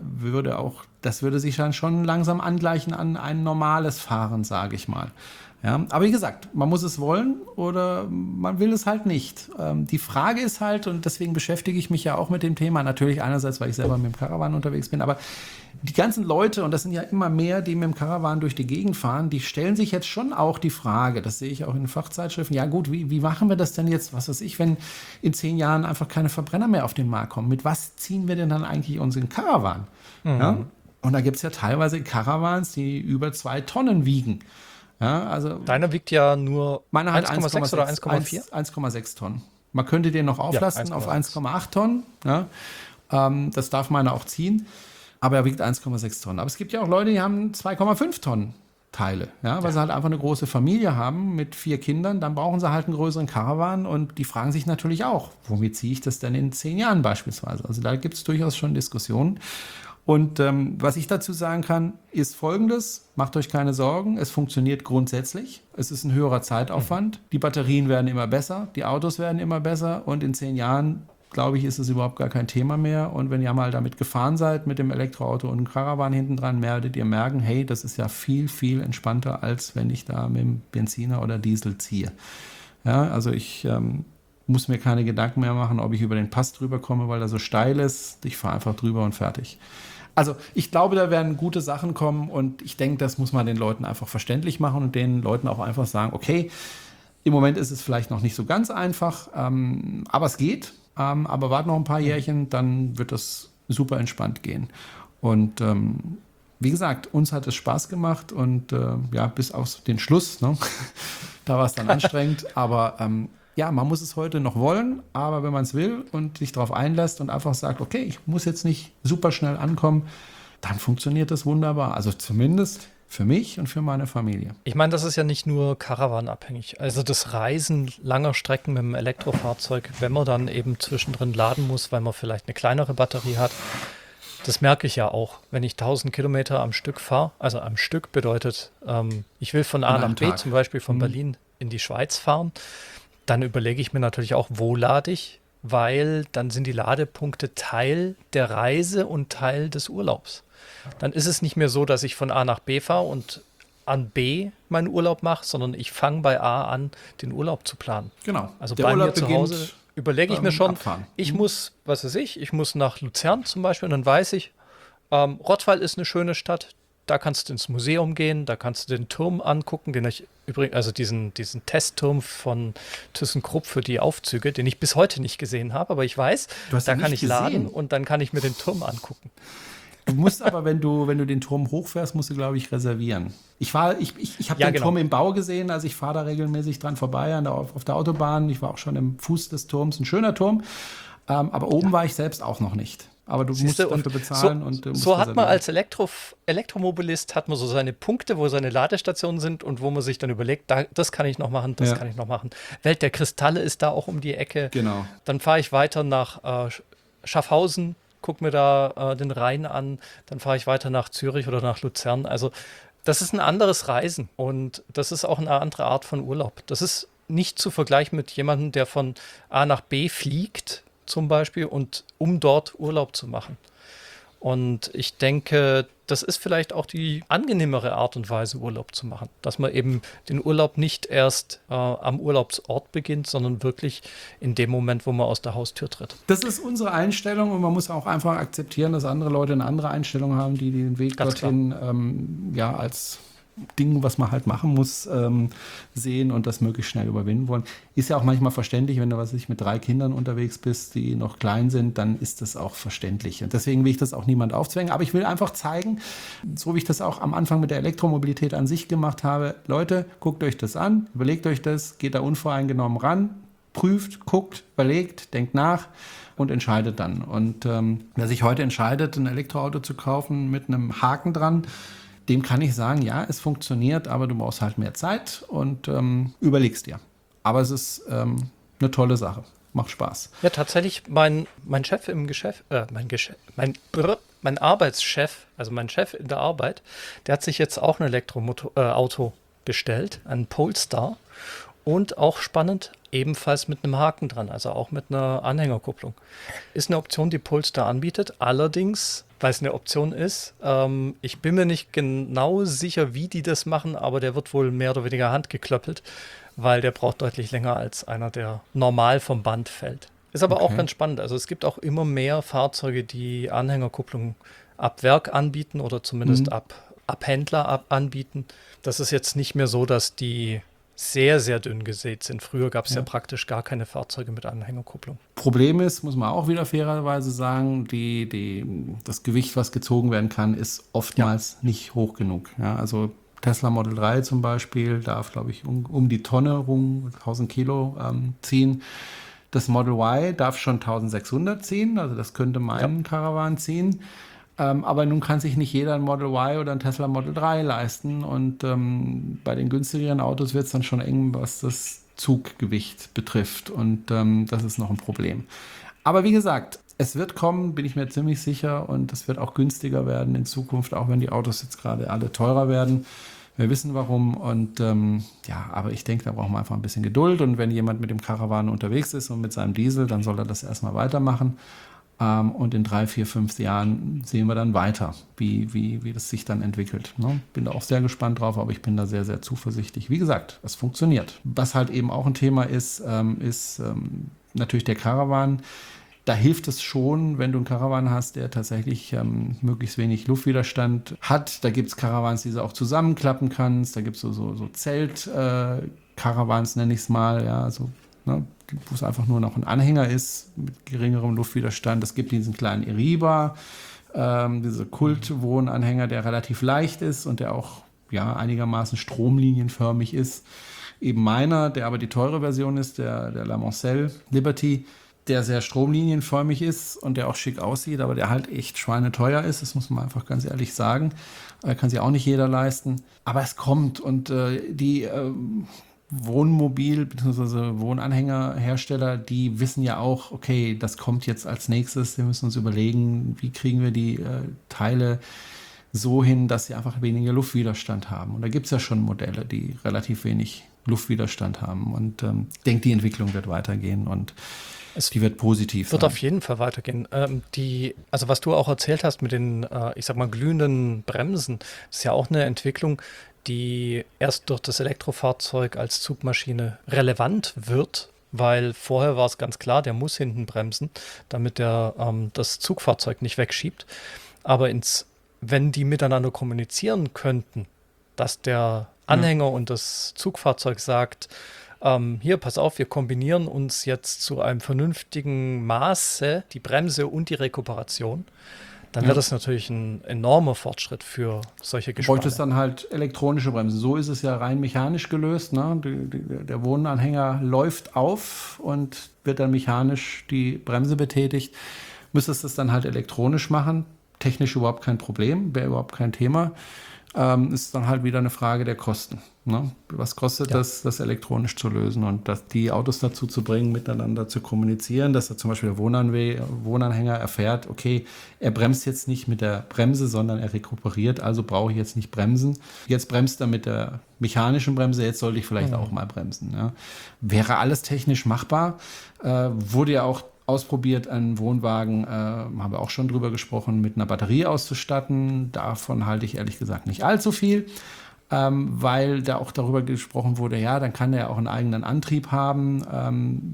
das würde sich dann schon langsam angleichen an ein normales Fahren, sage ich mal. Ja, aber wie gesagt, man muss es wollen oder man will es halt nicht. Die Frage ist halt, und deswegen beschäftige ich mich ja auch mit dem Thema, natürlich einerseits, weil ich selber mit dem Caravan unterwegs bin, aber die ganzen Leute, und das sind ja immer mehr, die mit dem Caravan durch die Gegend fahren, die stellen sich jetzt schon auch die Frage, das sehe ich auch in Fachzeitschriften, ja gut, wie machen wir das denn jetzt, was weiß ich, wenn in 10 Jahren einfach keine Verbrenner mehr auf den Markt kommen? Mit was ziehen wir denn dann eigentlich unseren Caravan? Mhm. Ja? Und da gibt es ja teilweise Caravans, die über 2 Tonnen wiegen. Ja, also deiner wiegt ja nur 1,6 oder 1,4? 1,6 Tonnen. Man könnte den noch auflasten auf 1,8 Tonnen. Ja, das darf meiner auch ziehen. Aber er wiegt 1,6 Tonnen. Aber es gibt ja auch Leute, die haben 2,5 Tonnen Teile. Ja, weil sie halt einfach eine große Familie haben mit 4 Kindern. Dann brauchen sie halt einen größeren Caravan. Und die fragen sich natürlich auch, womit ziehe ich das denn in 10 Jahren beispielsweise? Also da gibt es durchaus schon Diskussionen. Und was ich dazu sagen kann, ist Folgendes. Macht euch keine Sorgen. Es funktioniert grundsätzlich. Es ist ein höherer Zeitaufwand. Die Batterien werden immer besser. Die Autos werden immer besser. Und in 10 Jahren, glaube ich, ist es überhaupt gar kein Thema mehr. Und wenn ihr mal damit gefahren seid, mit dem Elektroauto und einem Caravan hinten dran, werdet ihr merken, hey, das ist ja viel, viel entspannter, als wenn ich da mit dem Benziner oder Diesel ziehe. Ja, also ich muss mir keine Gedanken mehr machen, ob ich über den Pass drüber komme, weil er so steil ist. Ich fahre einfach drüber und fertig. Also ich glaube, da werden gute Sachen kommen und ich denke, das muss man den Leuten einfach verständlich machen und den Leuten auch einfach sagen, okay, im Moment ist es vielleicht noch nicht so ganz einfach, aber es geht. Aber wart noch ein paar Jährchen, dann wird das super entspannt gehen. Und wie gesagt, uns hat es Spaß gemacht und bis auf den Schluss, ne? Da war es dann anstrengend, aber man muss es heute noch wollen, aber wenn man es will und sich darauf einlässt und einfach sagt, okay, ich muss jetzt nicht super schnell ankommen, dann funktioniert das wunderbar. Also zumindest für mich und für meine Familie. Ich meine, das ist ja nicht nur Caravan-abhängig. Also das Reisen langer Strecken mit dem Elektrofahrzeug, wenn man dann eben zwischendrin laden muss, weil man vielleicht eine kleinere Batterie hat, das merke ich ja auch, wenn ich 1000 Kilometer am Stück fahre. Also am Stück bedeutet, ich will von A nach B, zum Beispiel von Berlin in die Schweiz fahren. Dann überlege ich mir natürlich auch, wo lade ich, weil dann sind die Ladepunkte Teil der Reise und Teil des Urlaubs. Dann ist es nicht mehr so, dass ich von A nach B fahre und an B meinen Urlaub mache, sondern ich fange bei A an, den Urlaub zu planen. Genau. Also der bei Urlaub mir zu Hause überlege ich mir schon, abfahren. Ich muss nach Luzern zum Beispiel und dann weiß ich, Rottweil ist eine schöne Stadt, da kannst du ins Museum gehen, da kannst du den Turm angucken, den ich übrigens, also diesen Testturm von ThyssenKrupp für die Aufzüge, den ich bis heute nicht gesehen habe, aber ich weiß, da kann ich laden und dann kann ich mir den Turm angucken. Du musst aber, wenn du den Turm hochfährst, musst du, glaube ich, reservieren. Ich habe den Turm im Bau gesehen, also ich fahre da regelmäßig dran vorbei auf der Autobahn. Ich war auch schon im Fuß des Turms, ein schöner Turm. Aber oben war ich selbst auch noch nicht. Aber du musst dafür bezahlen. So hat man als Elektromobilist hat man so seine Punkte, wo seine Ladestationen sind und wo man sich dann überlegt, das kann ich noch machen, das kann ich noch machen. Welt der Kristalle ist da auch um die Ecke. Genau. Dann fahre ich weiter nach Schaffhausen, guck mir da den Rhein an, dann fahre ich weiter nach Zürich oder nach Luzern. Also das ist ein anderes Reisen und das ist auch eine andere Art von Urlaub. Das ist nicht zu vergleichen mit jemandem, der von A nach B fliegt zum Beispiel und um dort Urlaub zu machen. Und ich denke, das ist vielleicht auch die angenehmere Art und Weise, Urlaub zu machen. Dass man eben den Urlaub nicht erst am Urlaubsort beginnt, sondern wirklich in dem Moment, wo man aus der Haustür tritt. Das ist unsere Einstellung und man muss auch einfach akzeptieren, dass andere Leute eine andere Einstellung haben, die den Weg dorthin als Ding, was man halt machen muss, sehen und das möglichst schnell überwinden wollen. Ist ja auch manchmal verständlich, wenn du mit 3 Kindern unterwegs bist, die noch klein sind, dann ist das auch verständlich. Und deswegen will ich das auch niemand aufzwängen. Aber ich will einfach zeigen, so wie ich das auch am Anfang mit der Elektromobilität an sich gemacht habe, Leute, guckt euch das an, überlegt euch das, geht da unvoreingenommen ran, prüft, guckt, überlegt, denkt nach und entscheidet dann. Und wer sich heute entscheidet, ein Elektroauto zu kaufen mit einem Haken dran, dem kann ich sagen, ja, es funktioniert, aber du brauchst halt mehr Zeit und überlegst dir. Aber es ist eine tolle Sache. Macht Spaß. Ja, tatsächlich, mein Chef im Geschäft, mein Arbeitschef, also mein Chef in der Arbeit, der hat sich jetzt auch ein Elektroauto bestellt, einen Polestar. Und auch spannend, ebenfalls mit einem Haken dran, also auch mit einer Anhängerkupplung. Ist eine Option, die Polestar anbietet. Allerdings, weil es eine Option ist, ich bin mir nicht genau sicher, wie die das machen, aber der wird wohl mehr oder weniger handgeklöppelt, weil der braucht deutlich länger als einer, der normal vom Band fällt. Ist aber auch ganz spannend. Also es gibt auch immer mehr Fahrzeuge, die Anhängerkupplung ab Werk anbieten oder zumindest ab Händler anbieten. Das ist jetzt nicht mehr so, dass die sehr, sehr dünn gesät sind. Früher gab es ja praktisch gar keine Fahrzeuge mit Anhängerkupplung. Problem ist, muss man auch wieder fairerweise sagen, das Gewicht, was gezogen werden kann, ist oftmals nicht hoch genug. Ja, also Tesla Model 3 zum Beispiel darf, glaube ich, um die Tonne rum, 1000 Kilo ziehen. Das Model Y darf schon 1600 ziehen, also das könnte mein Caravan ziehen. Aber nun kann sich nicht jeder ein Model Y oder ein Tesla Model 3 leisten und bei den günstigeren Autos wird es dann schon eng, was das Zuggewicht betrifft und das ist noch ein Problem. Aber wie gesagt, Es wird kommen, bin ich mir ziemlich sicher, und es wird auch günstiger werden in Zukunft, auch wenn die Autos jetzt gerade alle teurer werden. Wir wissen warum, und aber ich denke, da brauchen wir einfach ein bisschen Geduld, und wenn jemand mit dem Caravan unterwegs ist und mit seinem Diesel, dann soll er das erstmal weitermachen, und in 3, 4, 5 Jahren sehen wir dann weiter, wie das sich dann entwickelt. Ne? Bin da auch sehr gespannt drauf, aber ich bin da sehr, sehr zuversichtlich. Wie gesagt, es funktioniert. Was halt eben auch ein Thema ist, ist natürlich der Caravan. Da hilft es schon, wenn du einen Caravan hast, der tatsächlich möglichst wenig Luftwiderstand hat. Da gibt es Caravans, die du auch zusammenklappen kannst. Da gibt es so Zelt-Caravans, nenne ich es mal. Ja, wo es einfach nur noch ein Anhänger ist mit geringerem Luftwiderstand. Es gibt diesen kleinen Eriba, diese Kult-Wohnanhänger, der relativ leicht ist und der auch einigermaßen stromlinienförmig ist. Eben meiner, der aber die teure Version ist, der La Mancelle Liberty, der sehr stromlinienförmig ist und der auch schick aussieht, aber der halt echt schweineteuer ist. Das muss man einfach ganz ehrlich sagen. Kann sich auch nicht jeder leisten. Aber es kommt, und die Wohnmobil- bzw. Wohnanhängerhersteller, die wissen ja auch, okay, das kommt jetzt als nächstes. Wir müssen uns überlegen, wie kriegen wir die Teile so hin, dass sie einfach weniger Luftwiderstand haben. Und da gibt es ja schon Modelle, die relativ wenig Luftwiderstand haben. Und ich denke, die Entwicklung wird weitergehen, und die wird positiv Wird sein. auf jeden Fall weitergehen. Also was du auch erzählt hast mit den, ich sag mal, glühenden Bremsen, ist ja auch eine Entwicklung, die erst durch das Elektrofahrzeug als Zugmaschine relevant wird, weil vorher war es ganz klar, der muss hinten bremsen, damit der das Zugfahrzeug nicht wegschiebt. Aber wenn die miteinander kommunizieren könnten, dass der Anhänger und das Zugfahrzeug sagt, hier, pass auf, wir kombinieren uns jetzt zu einem vernünftigen Maße die Bremse und die Rekuperation, dann wäre das natürlich ein enormer Fortschritt für solche Du Gespanne. wolltest dann halt elektronische Bremsen. So ist es ja rein mechanisch gelöst. Ne? Der Wohnanhänger läuft auf und wird dann mechanisch die Bremse betätigt. Müsstest es dann halt elektronisch machen. Technisch überhaupt kein Problem, wäre überhaupt kein Thema. Ist dann halt wieder eine Frage der Kosten. Ne? Was kostet das elektronisch zu lösen, und die Autos dazu zu bringen, miteinander zu kommunizieren, dass zum Beispiel der Wohnanhänger erfährt, okay, er bremst jetzt nicht mit der Bremse, sondern er rekuperiert, also brauche ich jetzt nicht bremsen. Jetzt bremst er mit der mechanischen Bremse, jetzt sollte ich vielleicht auch mal bremsen. Ja? Wäre alles technisch machbar, wurde ja auch ausprobiert, einen Wohnwagen, haben wir auch schon drüber gesprochen, mit einer Batterie auszustatten. Davon halte ich ehrlich gesagt nicht allzu viel, weil da auch darüber gesprochen wurde, ja, dann kann der auch einen eigenen Antrieb haben.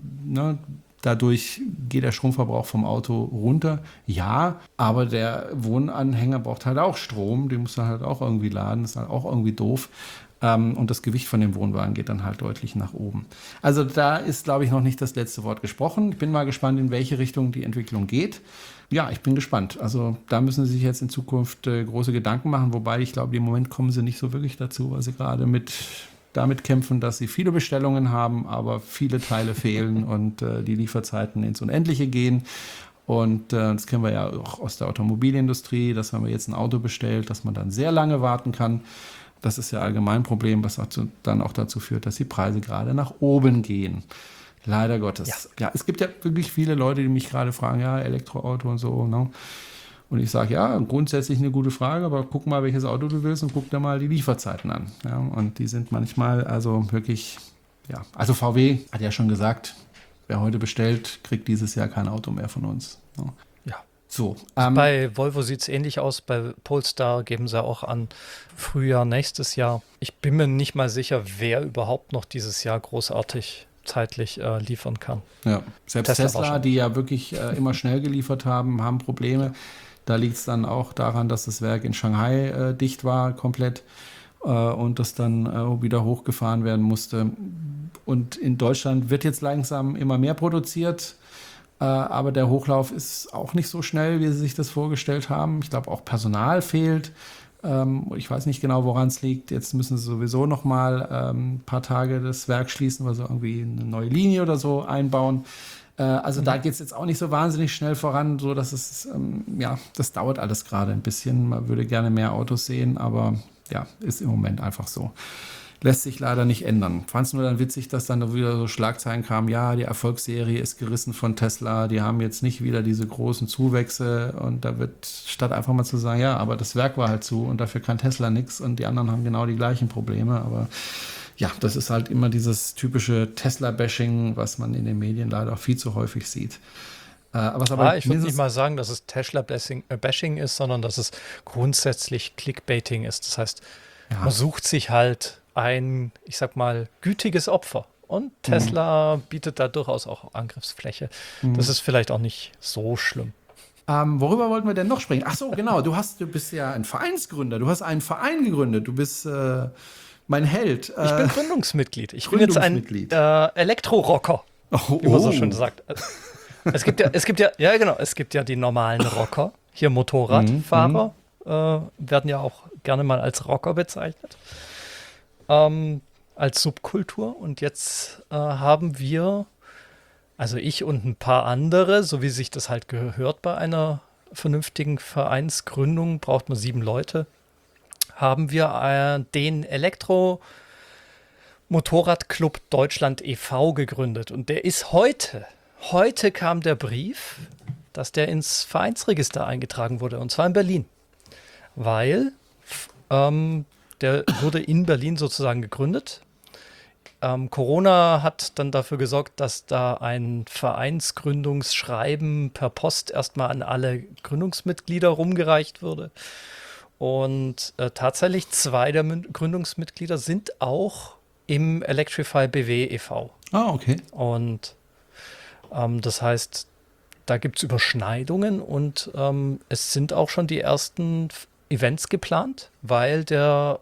Dadurch geht der Stromverbrauch vom Auto runter. Ja, aber der Wohnanhänger braucht halt auch Strom, den muss er halt auch irgendwie laden, das ist halt auch irgendwie doof. Und das Gewicht von dem Wohnwagen geht dann halt deutlich nach oben. Also da ist, glaube ich, noch nicht das letzte Wort gesprochen. Ich bin mal gespannt, in welche Richtung die Entwicklung geht. Ja, ich bin gespannt. Also da müssen Sie sich jetzt in Zukunft große Gedanken machen, wobei ich glaube, im Moment kommen Sie nicht so wirklich dazu, weil Sie gerade damit kämpfen, dass Sie viele Bestellungen haben, aber viele Teile fehlen und die Lieferzeiten ins Unendliche gehen. Und das kennen wir ja auch aus der Automobilindustrie, dass wenn man jetzt ein Auto bestellt, dass man dann sehr lange warten kann. Das ist ja allgemein ein Problem, was dann auch dazu führt, dass die Preise gerade nach oben gehen. Leider Gottes. Ja, es gibt ja wirklich viele Leute, die mich gerade fragen, ja, Elektroauto und so. Ne? Und ich sage, ja, grundsätzlich eine gute Frage, aber guck mal, welches Auto du willst, und guck dir mal die Lieferzeiten an. Ja? Und die sind manchmal also wirklich, also VW hat ja schon gesagt, wer heute bestellt, kriegt dieses Jahr kein Auto mehr von uns. Ne? So, bei Volvo sieht es ähnlich aus. Bei Polestar geben sie auch an Frühjahr nächstes Jahr. Ich bin mir nicht mal sicher, wer überhaupt noch dieses Jahr großartig zeitlich liefern kann. Ja, selbst Tesla, die ja wirklich immer schnell geliefert haben Probleme. Da liegt es dann auch daran, dass das Werk in Shanghai dicht war komplett und das dann wieder hochgefahren werden musste. Und in Deutschland wird jetzt langsam immer mehr produziert. Aber der Hochlauf ist auch nicht so schnell, wie sie sich das vorgestellt haben. Ich glaube, auch Personal fehlt. Ich weiß nicht genau, woran es liegt. Jetzt müssen sie sowieso noch mal ein paar Tage das Werk schließen, weil sie irgendwie eine neue Linie oder so einbauen. Also da geht es jetzt auch nicht so wahnsinnig schnell voran, so dass es, das dauert alles gerade ein bisschen. Man würde gerne mehr Autos sehen, aber ja, ist im Moment einfach so. lässt sich leider nicht ändern. Fand es nur dann witzig, dass dann wieder so Schlagzeilen kamen, ja, die Erfolgsserie ist gerissen von Tesla, die haben jetzt nicht wieder diese großen Zuwächse und da wird, statt einfach mal zu sagen, ja, aber das Werk war halt zu und dafür kann Tesla nichts und die anderen haben genau die gleichen Probleme, aber ja, das ist halt immer dieses typische Tesla-Bashing, was man in den Medien leider auch viel zu häufig sieht. Ich würde nicht mal sagen, dass es Tesla-Bashing ist, sondern dass es grundsätzlich Clickbaiting ist. Das heißt, man sucht sich halt ein, ich sag mal, gütiges Opfer. Und Tesla bietet da durchaus auch Angriffsfläche. Das ist vielleicht auch nicht so schlimm. Worüber wollten wir denn noch sprechen? Ach so, genau, du bist ja ein Vereinsgründer. Du hast einen Verein gegründet. Du bist mein Held. Ich bin Gründungsmitglied. Ich bin jetzt ein Elektrorocker, wie man so schön sagt. Es gibt ja die normalen Rocker. Hier Motorradfahrer werden ja auch gerne mal als Rocker bezeichnet. Als Subkultur. Und jetzt haben wir, also ich und ein paar andere, so wie sich das halt gehört bei einer vernünftigen Vereinsgründung, braucht man 7 Leute, haben wir den Elektro-Motorradclub Deutschland e.V. gegründet. Und der ist heute kam der Brief, dass der ins Vereinsregister eingetragen wurde, und zwar in Berlin. Weil der wurde in Berlin sozusagen gegründet. Corona hat dann dafür gesorgt, dass da ein Vereinsgründungsschreiben per Post erstmal an alle Gründungsmitglieder rumgereicht wurde. Und tatsächlich 2 der Gründungsmitglieder sind auch im Electrify BW e.V. Ah, okay. Und das heißt, da gibt es Überschneidungen und es sind auch schon die ersten Events geplant, weil der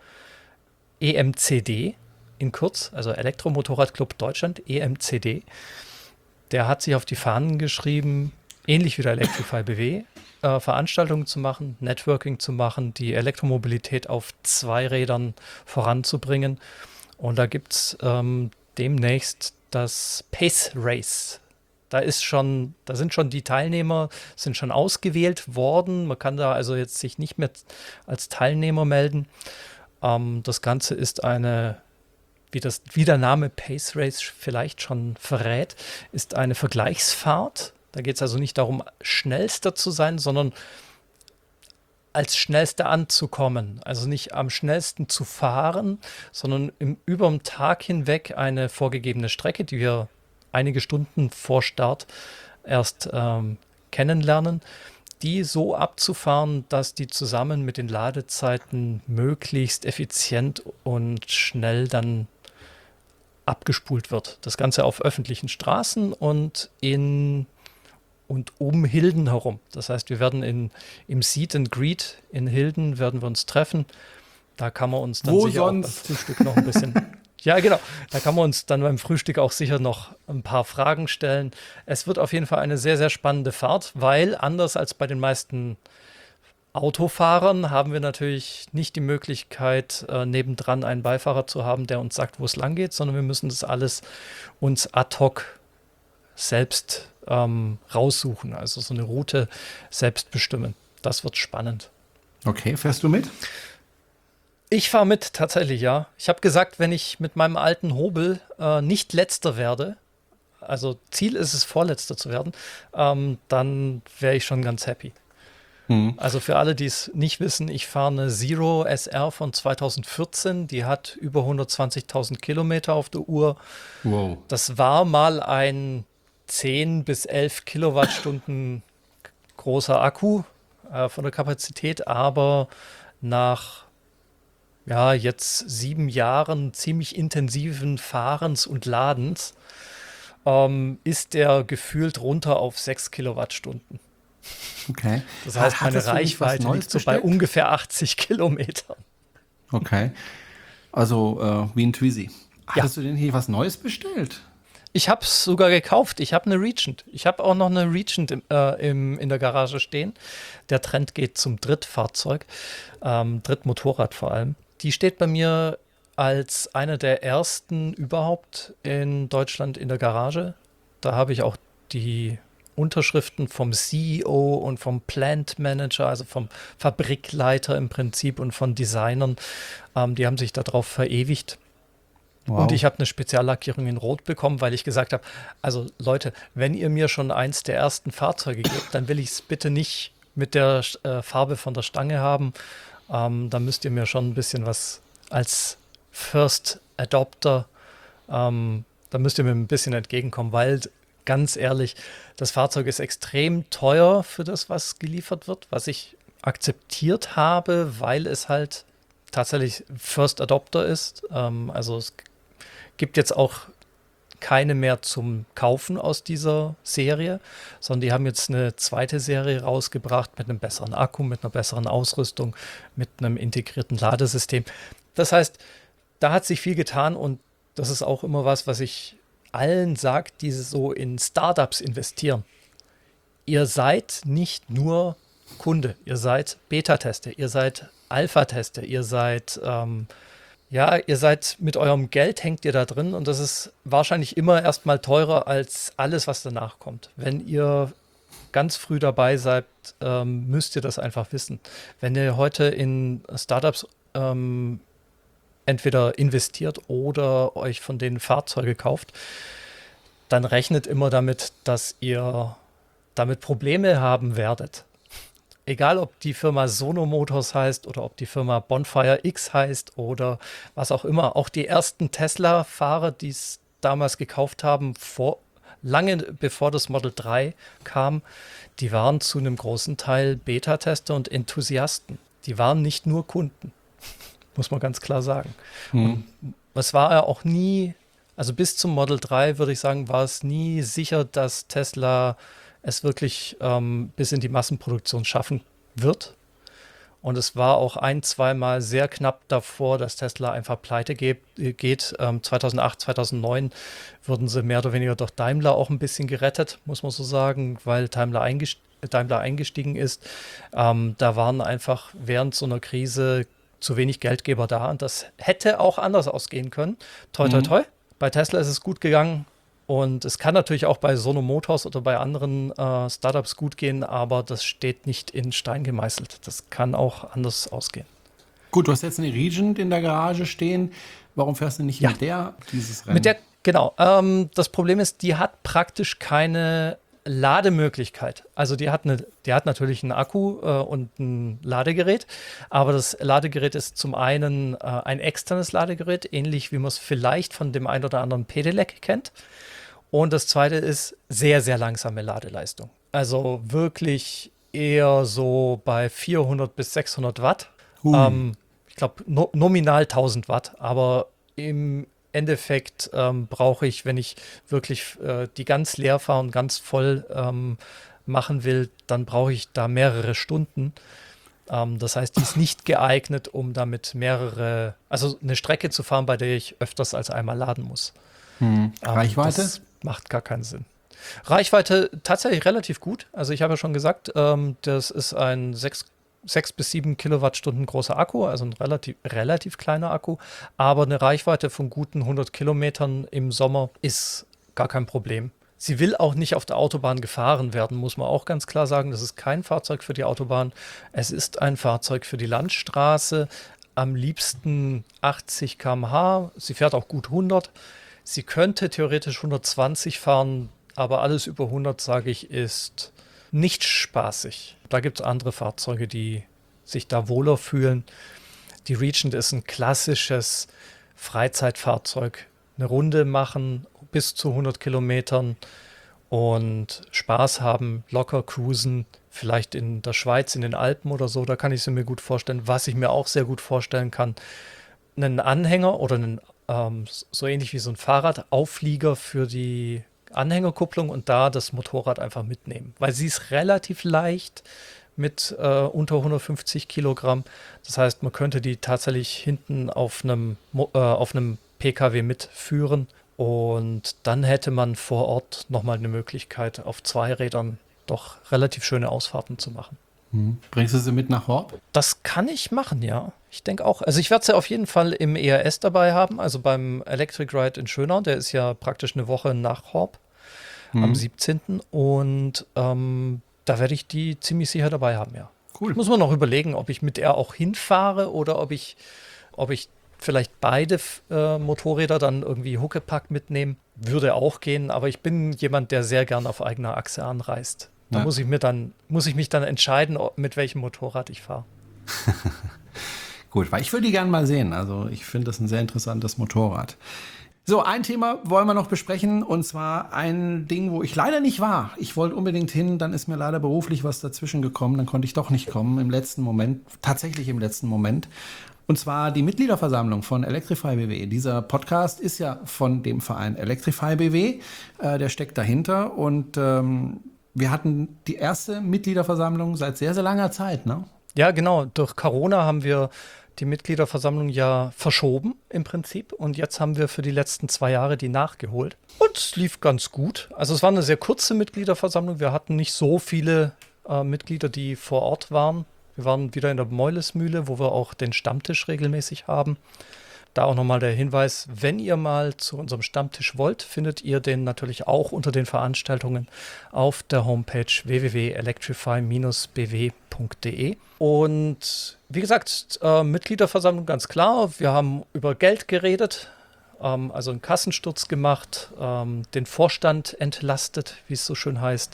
EMCD in kurz, also Elektromotorradclub Deutschland, EMCD, der hat sich auf die Fahnen geschrieben, ähnlich wie der Electrify BW, Veranstaltungen zu machen, Networking zu machen, die Elektromobilität auf 2 Rädern voranzubringen. Und da gibt es demnächst das Pace Race. Da sind schon die Teilnehmer, sind schon ausgewählt worden. Man kann da also jetzt sich nicht mehr als Teilnehmer melden. Das Ganze ist wie der Name Pace Race vielleicht schon verrät, ist eine Vergleichsfahrt. Da geht es also nicht darum, schnellster zu sein, sondern als Schnellster anzukommen. Also nicht am schnellsten zu fahren, sondern über den Tag hinweg eine vorgegebene Strecke, die wir einige Stunden vor Start erst kennenlernen, die so abzufahren, dass die zusammen mit den Ladezeiten möglichst effizient und schnell dann abgespult wird. Das Ganze auf öffentlichen Straßen und um Hilden herum. Das heißt, wir werden im Seat and Greet in Hilden werden wir uns treffen. Da kann man uns dann sicher auch beim Frühstück noch ein bisschen ja, genau. Da kann man uns dann beim Frühstück auch sicher noch ein paar Fragen stellen. Es wird auf jeden Fall eine sehr, sehr spannende Fahrt, weil anders als bei den meisten Autofahrern haben wir natürlich nicht die Möglichkeit, nebendran einen Beifahrer zu haben, der uns sagt, wo es lang geht, sondern wir müssen das alles uns ad hoc selbst raussuchen, also so eine Route selbst bestimmen. Das wird spannend. Okay, fährst du mit? Ich fahre mit, tatsächlich, ja. Ich habe gesagt, wenn ich mit meinem alten Hobel nicht Letzter werde, also Ziel ist es, Vorletzter zu werden, dann wäre ich schon ganz happy. Also für alle, die es nicht wissen, ich fahre eine Zero SR von 2014, die hat über 120.000 Kilometer auf der Uhr. Wow. Das war mal ein 10 bis 11 Kilowattstunden großer Akku von der Kapazität, aber nach jetzt 7 Jahren ziemlich intensiven Fahrens und Ladens ist der gefühlt runter auf 6 Kilowattstunden. Okay. Das heißt, meine Reichweite liegt so bei ungefähr 80 Kilometern. Okay. Also wie ein Twizy. Hattest du denn hier was Neues bestellt? Ich habe es sogar gekauft. Ich habe eine Regent. Ich habe auch noch eine Regent in der Garage stehen. Der Trend geht zum Drittfahrzeug, Drittmotorrad vor allem. Die steht bei mir als eine der ersten überhaupt in Deutschland in der Garage. Da habe ich auch die Unterschriften vom CEO und vom Plant Manager, also vom Fabrikleiter im Prinzip und von Designern. Die haben sich darauf verewigt. Wow. Und ich habe eine Speziallackierung in Rot bekommen, weil ich gesagt habe, also Leute, wenn ihr mir schon eins der ersten Fahrzeuge gebt, dann will ich es bitte nicht mit der Farbe von der Stange haben. Da müsst ihr mir schon ein bisschen was als First Adopter, da müsst ihr mir ein bisschen entgegenkommen, weil ganz ehrlich, das Fahrzeug ist extrem teuer für das, was geliefert wird, was ich akzeptiert habe, weil es halt tatsächlich First Adopter ist. Also es gibt jetzt auch keine mehr zum Kaufen aus dieser Serie, sondern die haben jetzt eine zweite Serie rausgebracht mit einem besseren Akku, mit einer besseren Ausrüstung, mit einem integrierten Ladesystem. Das heißt, da hat sich viel getan und das ist auch immer was ich allen sage, die so in Startups investieren. Ihr seid nicht nur Kunde, ihr seid Beta-Tester, ihr seid Alpha-Tester, ihr seid mit eurem Geld hängt ihr da drin und das ist wahrscheinlich immer erstmal teurer als alles, was danach kommt. Wenn ihr ganz früh dabei seid, müsst ihr das einfach wissen. Wenn ihr heute in Startups entweder investiert oder euch von denen Fahrzeuge kauft, dann rechnet immer damit, dass ihr damit Probleme haben werdet. Egal, ob die Firma Sono Motors heißt oder ob die Firma Bonfire X heißt oder was auch immer. Auch die ersten Tesla-Fahrer, die es damals gekauft haben, lange bevor das Model 3 kam, die waren zu einem großen Teil Beta-Tester und Enthusiasten. Die waren nicht nur Kunden, muss man ganz klar sagen. Und es war ja auch nie, also bis zum Model 3 würde ich sagen, war es nie sicher, dass Tesla es wirklich bis in die Massenproduktion schaffen wird. Und es war auch 1-2 Mal sehr knapp davor, dass Tesla einfach pleite geht. 2008, 2009 wurden sie mehr oder weniger durch Daimler auch ein bisschen gerettet, muss man so sagen, weil Daimler eingestiegen ist. Da waren einfach während so einer Krise zu wenig Geldgeber da. Und das hätte auch anders ausgehen können. Toi, toi, toi. Bei Tesla ist es gut gegangen. Und es kann natürlich auch bei Sono Motors oder bei anderen Startups gut gehen, aber das steht nicht in Stein gemeißelt. Das kann auch anders ausgehen. Gut, du hast jetzt eine Regent in der Garage stehen. Warum fährst du nicht mit der dieses Rennen? Mit der, genau. Das Problem ist, die hat praktisch keine Lademöglichkeit. Also die hat natürlich einen Akku und ein Ladegerät, aber das Ladegerät ist zum einen ein externes Ladegerät, ähnlich wie man es vielleicht von dem ein oder anderen Pedelec kennt. Und das zweite ist sehr, sehr langsame Ladeleistung. Also wirklich eher so bei 400 bis 600 Watt. Ich glaube nominal 1000 Watt, aber im Endeffekt brauche ich, wenn ich wirklich die ganz leer fahre und ganz voll machen will, dann brauche ich da mehrere Stunden. Das heißt, die ist nicht geeignet, um damit also eine Strecke zu fahren, bei der ich öfters als einmal laden muss. Reichweite? Das macht gar keinen Sinn. Reichweite tatsächlich relativ gut. Also ich habe ja schon gesagt, das ist ein 6 bis 7 Kilowattstunden großer Akku, also ein relativ kleiner Akku, aber eine Reichweite von guten 100 Kilometern im Sommer ist gar kein Problem. Sie will auch nicht auf der Autobahn gefahren werden, muss man auch ganz klar sagen. Das ist kein Fahrzeug für die Autobahn. Es ist ein Fahrzeug für die Landstraße. Am liebsten 80 km/h. Sie fährt auch gut 100. Sie könnte theoretisch 120 fahren, aber alles über 100, sage ich, ist nicht spaßig. Da gibt es andere Fahrzeuge, die sich da wohler fühlen. Die Regent ist ein klassisches Freizeitfahrzeug. Eine Runde machen bis zu 100 Kilometern und Spaß haben, locker cruisen, vielleicht in der Schweiz, in den Alpen oder so. Da kann ich es mir gut vorstellen. Was ich mir auch sehr gut vorstellen kann, einen Anhänger oder einen so ähnlich wie so ein Fahrradauflieger für die Anhängerkupplung und da das Motorrad einfach mitnehmen. Weil sie ist relativ leicht mit unter 150 Kilogramm. Das heißt, man könnte die tatsächlich hinten auf einem PKW mitführen und dann hätte man vor Ort nochmal eine Möglichkeit, auf 2 Rädern doch relativ schöne Ausfahrten zu machen. Bringst du sie mit nach Horb? Das kann ich machen, ja. Ich denke auch. Also ich werde sie auf jeden Fall im ERS dabei haben, also beim Electric Ride in Schönau. Der ist ja praktisch eine Woche nach Horb. am 17. Und da werde ich die ziemlich sicher dabei haben, ja. Cool. Muss man noch überlegen, ob ich mit der auch hinfahre oder ob ich vielleicht beide Motorräder dann irgendwie Huckepack mitnehme. Würde auch gehen, aber ich bin jemand, der sehr gern auf eigener Achse anreist. Da Ja. muss ich mich dann entscheiden, mit welchem Motorrad ich fahre. Gut, weil ich würde die gerne mal sehen. Also ich finde das ein sehr interessantes Motorrad. So, ein Thema wollen wir noch besprechen, und zwar ein Ding, wo ich leider nicht war. Ich wollte unbedingt hin, dann ist mir leider beruflich was dazwischen gekommen, dann konnte ich doch nicht kommen im letzten Moment, tatsächlich im letzten Moment. Und zwar die Mitgliederversammlung von Electrify BW. Dieser Podcast ist ja von dem Verein Electrify BW, der steckt dahinter, und wir hatten die erste Mitgliederversammlung seit sehr, sehr langer Zeit, ne? Ja, genau. Durch Corona haben wir die Mitgliederversammlung ja verschoben im Prinzip. Und jetzt haben wir für die letzten 2 Jahre die nachgeholt. Und es lief ganz gut. Also es war eine sehr kurze Mitgliederversammlung. Wir hatten nicht so viele Mitglieder, die vor Ort waren. Wir waren wieder in der Meulesmühle, wo wir auch den Stammtisch regelmäßig haben. Da auch nochmal der Hinweis, wenn ihr mal zu unserem Stammtisch wollt, findet ihr den natürlich auch unter den Veranstaltungen auf der Homepage www.electrify-bw.de. Und wie gesagt, Mitgliederversammlung ganz klar. Wir haben über Geld geredet, also einen Kassensturz gemacht, den Vorstand entlastet, wie es so schön heißt.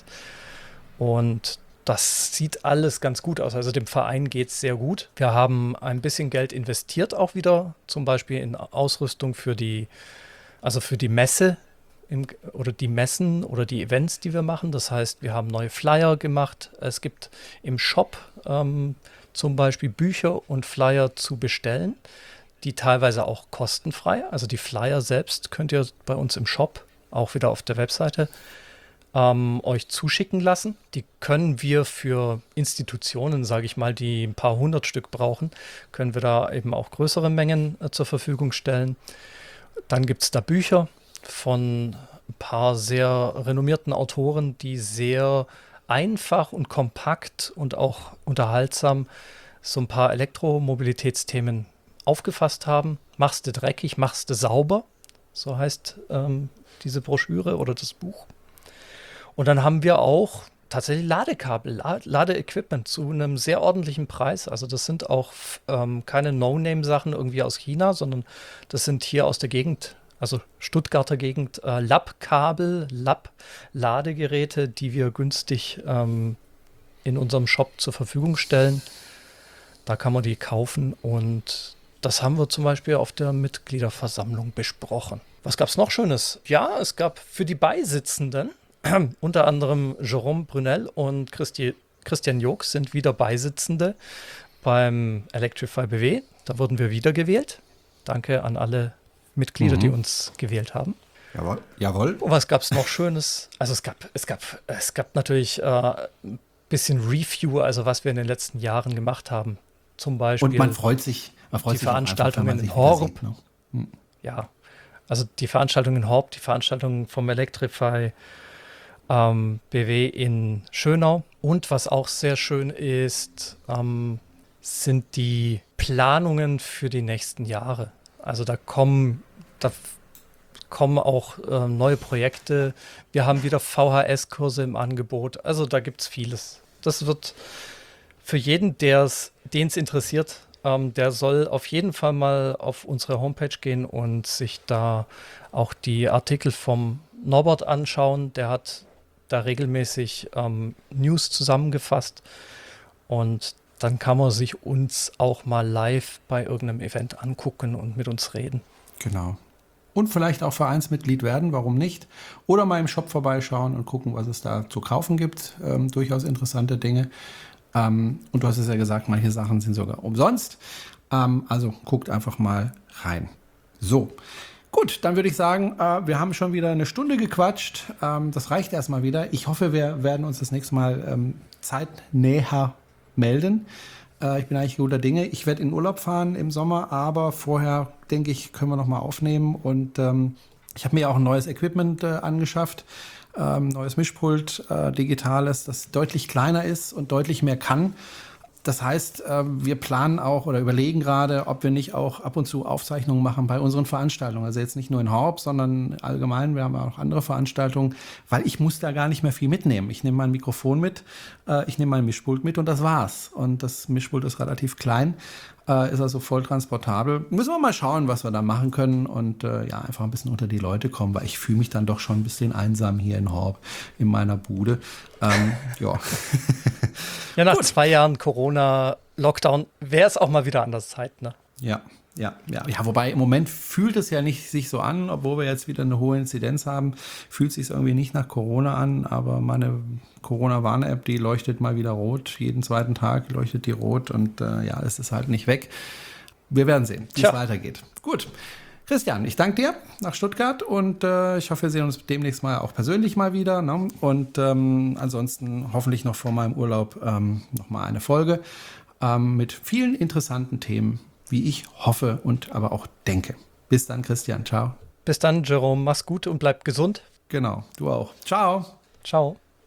Und das sieht alles ganz gut aus. Also dem Verein geht es sehr gut. Wir haben ein bisschen Geld investiert auch wieder, zum Beispiel in Ausrüstung für die Messe oder die Messen oder die Events, die wir machen. Das heißt, wir haben neue Flyer gemacht. Es gibt im Shop zum Beispiel Bücher und Flyer zu bestellen, die teilweise auch kostenfrei. Also die Flyer selbst könnt ihr bei uns im Shop, auch wieder auf der Webseite, euch zuschicken lassen. Die können wir für Institutionen, sage ich mal, die ein paar 100 Stück brauchen, können wir da eben auch größere Mengen zur Verfügung stellen. Dann gibt es da Bücher von ein paar sehr renommierten Autoren, die sehr einfach und kompakt und auch unterhaltsam so ein paar Elektromobilitätsthemen aufgefasst haben. Machst du dreckig, machst du sauber, so heißt diese Broschüre oder das Buch. Und dann haben wir auch tatsächlich Ladekabel, Ladeequipment zu einem sehr ordentlichen Preis. Also das sind auch keine No-Name-Sachen irgendwie aus China, sondern das sind hier aus der Gegend, also Stuttgarter Gegend, Lab-Kabel, Lab-Ladegeräte, die wir günstig in unserem Shop zur Verfügung stellen. Da kann man die kaufen, und das haben wir zum Beispiel auf der Mitgliederversammlung besprochen. Was gab es noch Schönes? Ja, es gab für die Beisitzenden unter anderem Jerome Brunel und Christian Jooks sind wieder Beisitzende beim Electrify BW. Da wurden wir wieder gewählt. Danke an alle Mitglieder, die uns gewählt haben. Jawohl. Jawohl. Und was gab es noch Schönes? Also es gab natürlich ein bisschen Review, also was wir in den letzten Jahren gemacht haben. Zum Beispiel Und man freut sich die auch einfach, Veranstaltungen wenn man sich in wieder Horb. sieht, ne? Ja, also die Veranstaltungen in Horb, die Veranstaltungen vom Electrify BW in Schönau. Und was auch sehr schön ist, sind die Planungen für die nächsten Jahre. Also da kommen auch neue Projekte. Wir haben wieder VHS-Kurse im Angebot. Also da gibt es vieles. Das wird für jeden, den es interessiert, der soll auf jeden Fall mal auf unsere Homepage gehen und sich da auch die Artikel vom Norbert anschauen. Der hat da regelmäßig News zusammengefasst, und dann kann man sich uns auch mal live bei irgendeinem Event angucken und mit uns reden. Genau. Und vielleicht auch Vereinsmitglied werden, warum nicht? Oder mal im Shop vorbeischauen und gucken, was es da zu kaufen gibt. Durchaus interessante Dinge. Und du hast es ja gesagt, manche Sachen sind sogar umsonst. Also guckt einfach mal rein. So. Gut, dann würde ich sagen, wir haben schon wieder eine Stunde gequatscht. Das reicht erstmal wieder. Ich hoffe, wir werden uns das nächste Mal zeitnäher melden. Ich bin eigentlich guter Dinge. Ich werde in Urlaub fahren im Sommer, aber vorher, denke ich, können wir noch mal aufnehmen. Und ich habe mir auch ein neues Equipment angeschafft. Neues Mischpult, digitales, das deutlich kleiner ist und deutlich mehr kann. Das heißt, wir planen auch oder überlegen gerade, ob wir nicht auch ab und zu Aufzeichnungen machen bei unseren Veranstaltungen. Also jetzt nicht nur in Horb, sondern allgemein. Wir haben auch andere Veranstaltungen, weil ich muss da gar nicht mehr viel mitnehmen. Ich nehme mein Mikrofon mit, ich nehme mein Mischpult mit und das war's. Und das Mischpult ist relativ klein, ist also voll transportabel. Müssen wir mal schauen, was wir da machen können und ja, einfach ein bisschen unter die Leute kommen, weil ich fühle mich dann doch schon ein bisschen einsam hier in Horb, in meiner Bude. Ja. Ja, nach 2 Jahren Corona-Lockdown wäre es auch mal wieder anders Zeit, ne? Ja, wobei im Moment fühlt es ja nicht sich so an, obwohl wir jetzt wieder eine hohe Inzidenz haben, fühlt es sich irgendwie nicht nach Corona an, aber meine Corona-Warn-App, die leuchtet mal wieder rot, jeden zweiten Tag leuchtet die rot und ja, es ist halt nicht weg. Wir werden sehen, wie es weitergeht. Gut. Christian, ich danke dir nach Stuttgart und ich hoffe, wir sehen uns demnächst mal auch persönlich mal wieder. Ne? Und ansonsten hoffentlich noch vor meinem Urlaub noch mal eine Folge mit vielen interessanten Themen, wie ich hoffe und aber auch denke. Bis dann, Christian. Ciao. Bis dann, Jerome. Mach's gut und bleib gesund. Genau, du auch. Ciao. Ciao.